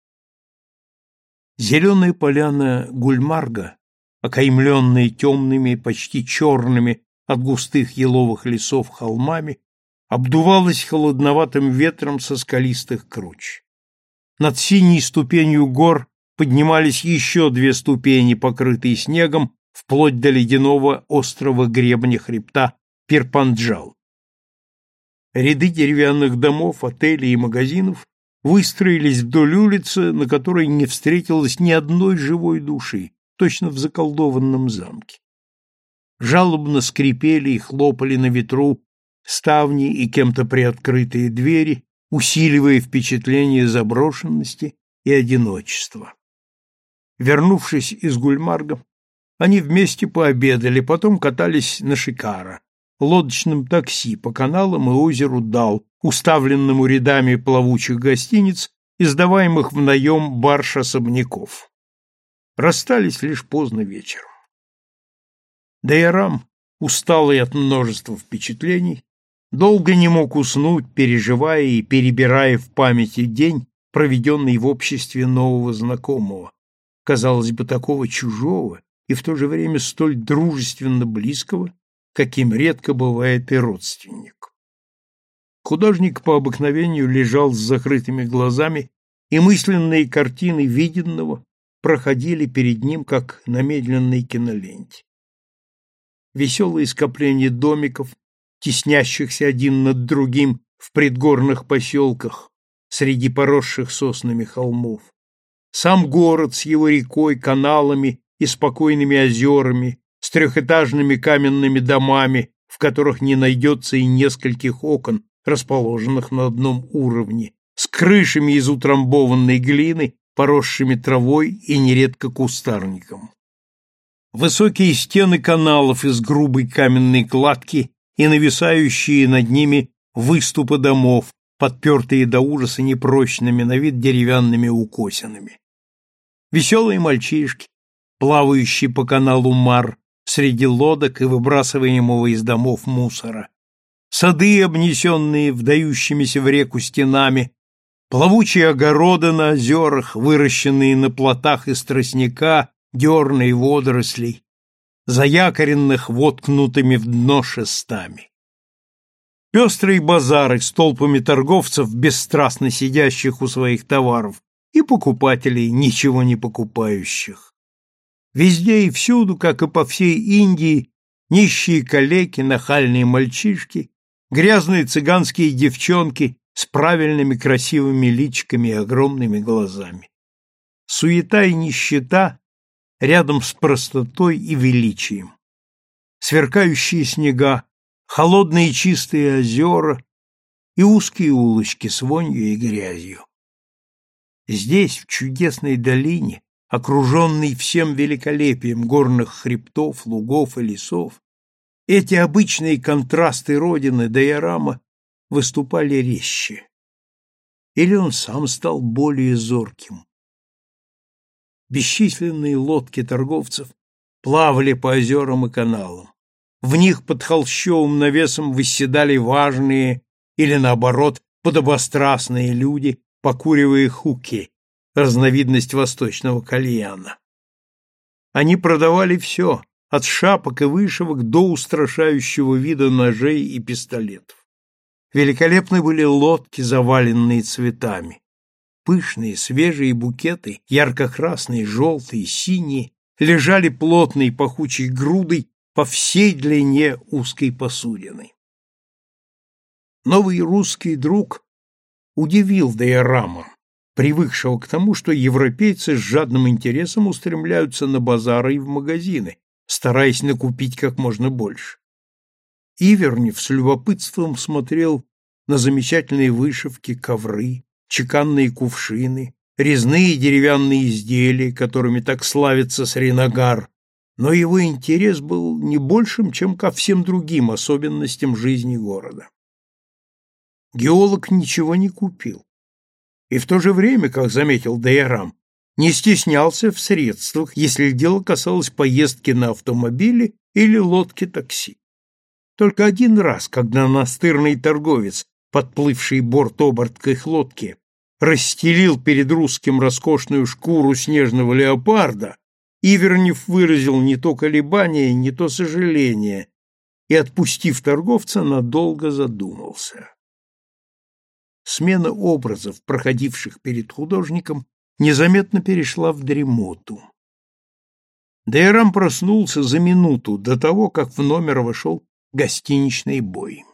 Зеленая поляна Гульмарга, окаймленная темными, почти черными от густых еловых лесов холмами, обдувалась холодноватым ветром со скалистых круч. Над синей ступенью гор поднимались еще 2 ступени, покрытые снегом, вплоть до ледяного острого гребня хребта Перпанджал. Ряды деревянных домов, отелей и магазинов выстроились вдоль улицы, на которой не встретилось ни одной живой души, точно в заколдованном замке. Жалобно скрипели и хлопали на ветру ставни и кем-то приоткрытые двери, усиливая впечатление заброшенности и одиночества. Вернувшись из Гульмарга, они вместе пообедали, потом катались на шикара, лодочном такси по каналам и озеру Дал, уставленному рядами плавучих гостиниц, издаваемых в наем барж-особняков. Расстались лишь поздно вечером. Дайрам, усталый от множества впечатлений, долго не мог уснуть, переживая и перебирая в памяти день, проведенный в обществе нового знакомого, казалось бы, такого чужого и в то же время столь дружественно близкого, каким редко бывает и родственник. Художник по обыкновению лежал с закрытыми глазами, и мысленные картины виденного проходили перед ним, как на медленной киноленте. Веселые скопления домиков, теснящихся один над другим в предгорных поселках, среди поросших соснами холмов, сам город с его рекой, каналами и спокойными озерами, с трехэтажными каменными домами, в которых не найдется и нескольких окон, расположенных на одном уровне, с крышами из утрамбованной глины, поросшими травой и нередко кустарником. Высокие стены каналов из грубой каменной кладки и нависающие над ними выступы домов, подпертые до ужаса непрочными на вид деревянными укосинами. Веселые мальчишки, плавающие по каналу Мар среди лодок и выбрасываемого из домов мусора, сады, обнесенные вдающимися в реку стенами, плавучие огороды на озерах, выращенные на плотах из тростника, дерна и водорослей, заякоренных воткнутыми в дно шестами. Пестрые базары с толпами торговцев, бесстрастно сидящих у своих товаров, и покупателей, ничего не покупающих. Везде и всюду, как и по всей Индии, нищие калеки, нахальные мальчишки, грязные цыганские девчонки с правильными красивыми личиками и огромными глазами. Суета и нищета рядом с простотой и величием. Сверкающие снега, холодные чистые озера и узкие улочки с вонью и грязью. Здесь, в чудесной долине, окруженной всем великолепием горных хребтов, лугов и лесов, эти обычные контрасты родины Дайрама выступали резче. Или он сам стал более зорким. Бесчисленные лодки торговцев плавали по озерам и каналам. В них под холщовым навесом восседали важные или, наоборот, подобострастные люди, покуривая хуки, разновидность восточного кальяна. Они продавали все, от шапок и вышивок до устрашающего вида ножей и пистолетов. Великолепны были лодки, заваленные цветами. Пышные, свежие букеты, ярко-красные, желтые, синие, лежали плотной пахучей грудой по всей длине узкой посудины. Новый русский друг удивил Дайрама, привыкшего к тому, что европейцы с жадным интересом устремляются на базары и в магазины, стараясь накупить как можно больше. Ивернев с любопытством смотрел на замечательные вышивки, ковры, чеканные кувшины, резные деревянные изделия, которыми так славится Сринагар, но его интерес был не большим, чем ко всем другим особенностям жизни города. Геолог ничего не купил. И в то же время, как заметил Дайрам, не стеснялся в средствах, если дело касалось поездки на автомобиле или лодки-такси. Только один раз, когда настырный торговец, подплывший борт-оборт к их лодке, расстелил перед русским роскошную шкуру снежного леопарда, Ивернев выразил не то колебание, не то сожаление и, отпустив торговца, надолго задумался. Смена образов, проходивших перед художником, незаметно перешла в дремоту. Дейрам проснулся за минуту до того, как в номер вошел гостиничный бой.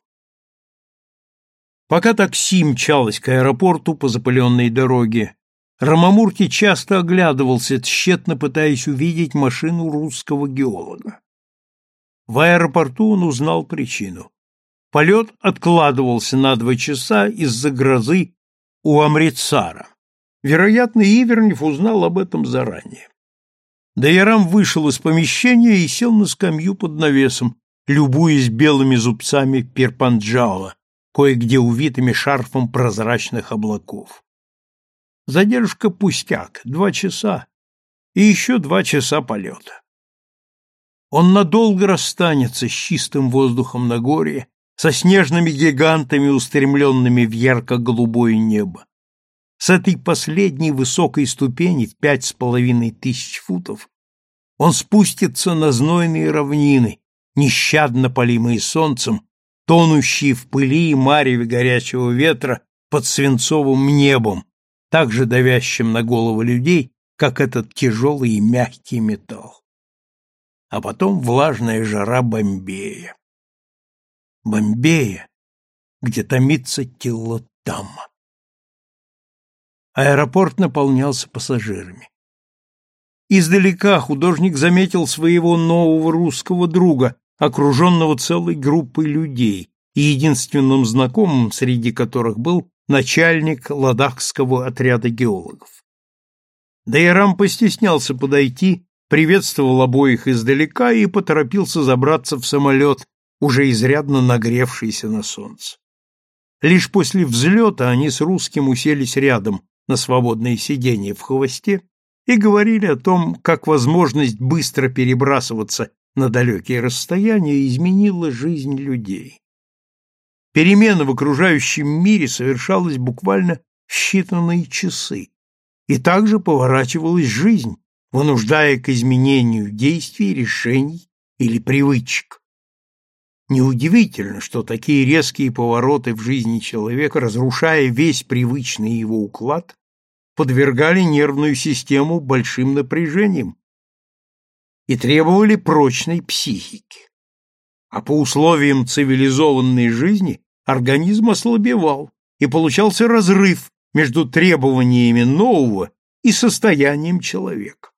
Пока такси мчалось к аэропорту по запыленной дороге, Рамамурти часто оглядывался, тщетно пытаясь увидеть машину русского геолога. В аэропорту он узнал причину. Полет откладывался на 2 часа из-за грозы у Амритсара. Вероятно, Ивернев узнал об этом заранее. Дейрам вышел из помещения и сел на скамью под навесом, любуясь белыми зубцами Пирпанджала, кое-где увитыми шарфом прозрачных облаков. Задержка пустяк, 2 часа, и еще 2 часа полета. Он надолго расстанется с чистым воздухом Нагорья, со снежными гигантами, устремленными в ярко-голубое небо. С этой последней высокой ступени в 5500 футов он спустится на знойные равнины, нещадно полимые солнцем, тонущие в пыли и мареве горячего ветра под свинцовым небом, так же давящим на головы людей, как этот тяжелый и мягкий металл. А потом влажная жара Бомбея. Бомбея, где томится Тиллотама. Аэропорт наполнялся пассажирами. Издалека художник заметил своего нового русского друга, окруженного целой группой людей, и единственным знакомым среди которых был начальник ладахского отряда геологов. Дейрам постеснялся подойти, приветствовал обоих издалека и поторопился забраться в самолет, уже изрядно нагревшийся на солнце. Лишь после взлета они с русским уселись рядом на свободное сиденье в хвосте и говорили о том, как возможность быстро перебрасываться на далекие расстояния изменила жизнь людей. Перемена в окружающем мире совершалась буквально в считанные часы, и также поворачивалась жизнь, вынуждая к изменению действий, решений или привычек. Неудивительно, что такие резкие повороты в жизни человека, разрушая весь привычный его уклад, подвергали нервную систему большим напряжениям и требовали прочной психики. А по условиям цивилизованной жизни организм ослабевал, и получался разрыв между требованиями нового и состоянием человека.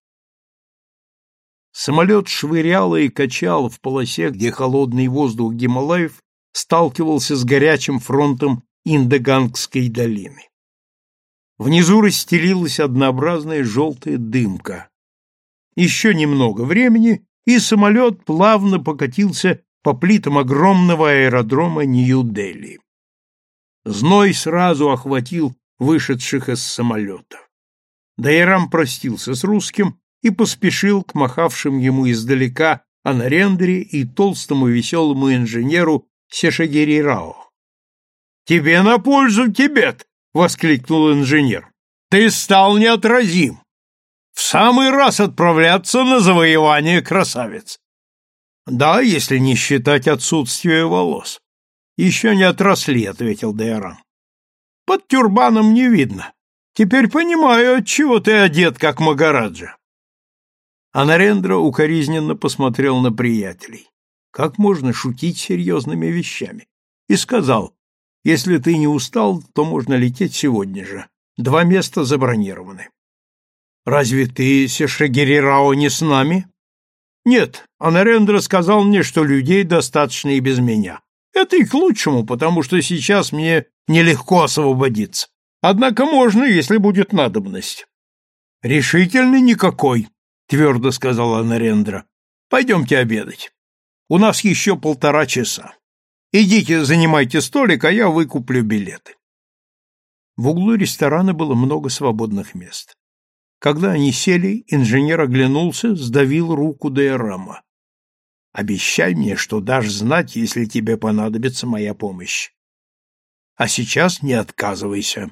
Самолет швыряло и качало в полосе, где холодный воздух Гималаев сталкивался с горячим фронтом Индогангской долины. Внизу расстелилась однообразная желтая дымка. Еще немного времени, и самолет плавно покатился по плитам огромного аэродрома Нью-Дели. Зной сразу охватил вышедших из самолета. Дейрам простился с русским и поспешил к махавшим ему издалека Анарендре и толстому веселому инженеру Сешагири Рао. «Тебе на пользу, Тибет!» — воскликнул инженер. «Ты стал неотразим! В самый раз отправляться на завоевание красавиц!» «Да, если не считать отсутствие волос. Еще не отросли», — ответил Дейрам. «Под тюрбаном не видно. Теперь понимаю, отчего ты одет, как Магараджа». А Нарендра укоризненно посмотрел на приятелей. Как можно шутить серьезными вещами? И сказал: «Если ты не устал, то можно лететь сегодня же. 2 места забронированы». «Разве ты, Сешагири Рао, не с нами?» «Нет, а Нарендра сказал мне, что людей достаточно и без меня. Это и к лучшему, потому что сейчас мне нелегко освободиться. Однако можно, если будет надобность». «Решительно никакой», — твердо сказала Нарендра. «Пойдемте обедать. У нас еще 1,5 часа. Идите, занимайте столик, а я выкуплю билеты». В углу ресторана было много свободных мест. Когда они сели, инженер оглянулся, сдавил руку Дейрама. Обещай мне, что дашь знать, если тебе понадобится моя помощь. А сейчас не отказывайся.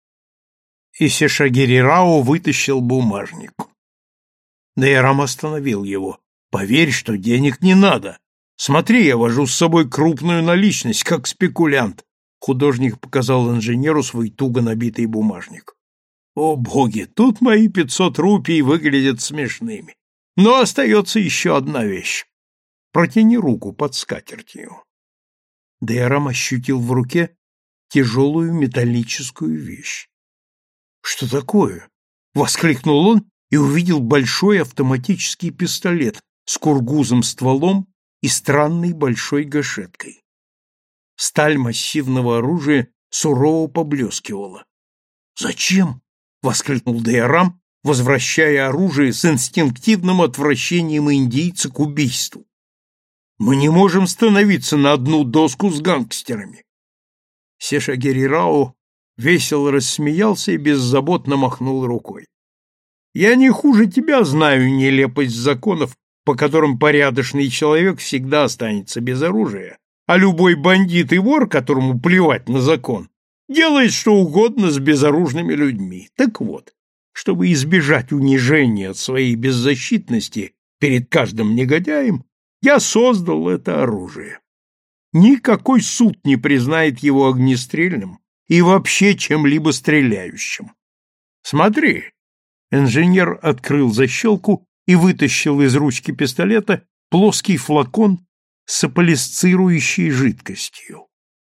И Сешагири Рао вытащил бумажник. Дайрам остановил его. Поверь, что денег не надо. Смотри, я вожу с собой крупную наличность, как спекулянт. Художник показал инженеру свой туго набитый бумажник. О, боги, тут мои 500 рупий выглядят смешными. Но остается еще одна вещь. Протяни руку под скатертью. Дайрам ощутил в руке тяжелую металлическую вещь. «Что такое?» — воскликнул он и увидел большой автоматический пистолет с кургузым стволом и странной большой гашеткой. Сталь массивного оружия сурово поблескивала. «Зачем?» — воскликнул Дайрам, возвращая оружие с инстинктивным отвращением индийца к убийству. «Мы не можем становиться на одну доску с гангстерами». Сешагири Рао весело рассмеялся и беззаботно махнул рукой. «Я не хуже тебя знаю нелепость законов, по которым порядочный человек всегда останется без оружия, а любой бандит и вор, которому плевать на закон, делает что угодно с безоружными людьми. Так вот, чтобы избежать унижения от своей беззащитности перед каждым негодяем, я создал это оружие. Никакой суд не признает его огнестрельным и вообще чем-либо стреляющим. Смотри!» Инженер открыл защелку и вытащил из ручки пистолета плоский флакон с аполисцирующей жидкостью.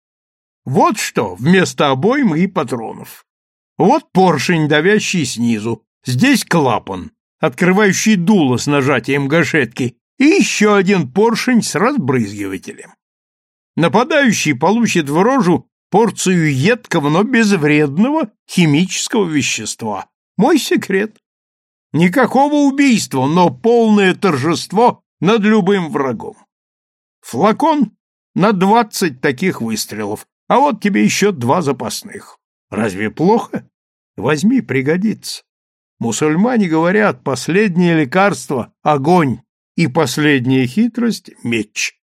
«Вот что, вместо обойм и патронов. Вот поршень, давящий снизу. Здесь клапан, открывающий дуло с нажатием гашетки, и еще один поршень с разбрызгивателем. Нападающий получит в рожу порцию едкого, но безвредного химического вещества. Мой секрет. Никакого убийства, но полное торжество над любым врагом. Флакон на 20 таких выстрелов, а вот тебе еще 2 запасных. Разве плохо? Возьми, пригодится. Мусульмане говорят, последнее лекарство — огонь, и последняя хитрость — меч».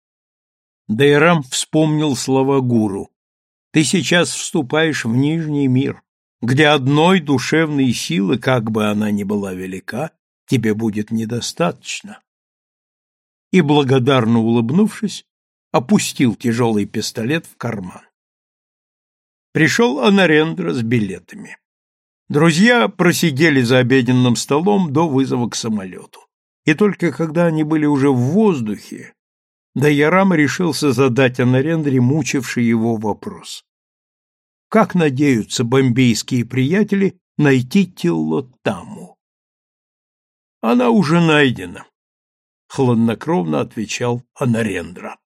Дайрам вспомнил слова гуру. «Ты сейчас вступаешь в нижний мир, где одной душевной силы, как бы она ни была велика, тебе будет недостаточно». И, благодарно улыбнувшись, опустил тяжелый пистолет в карман. Пришел Анарендра с билетами. Друзья просидели за обеденным столом до вызова к самолету. И только когда они были уже в воздухе, Дайрам решился задать Анарендре мучивший его вопрос. Как надеются бомбейские приятели найти Тиллотаму? «Она уже найдена», — хладнокровно отвечал Анарендра.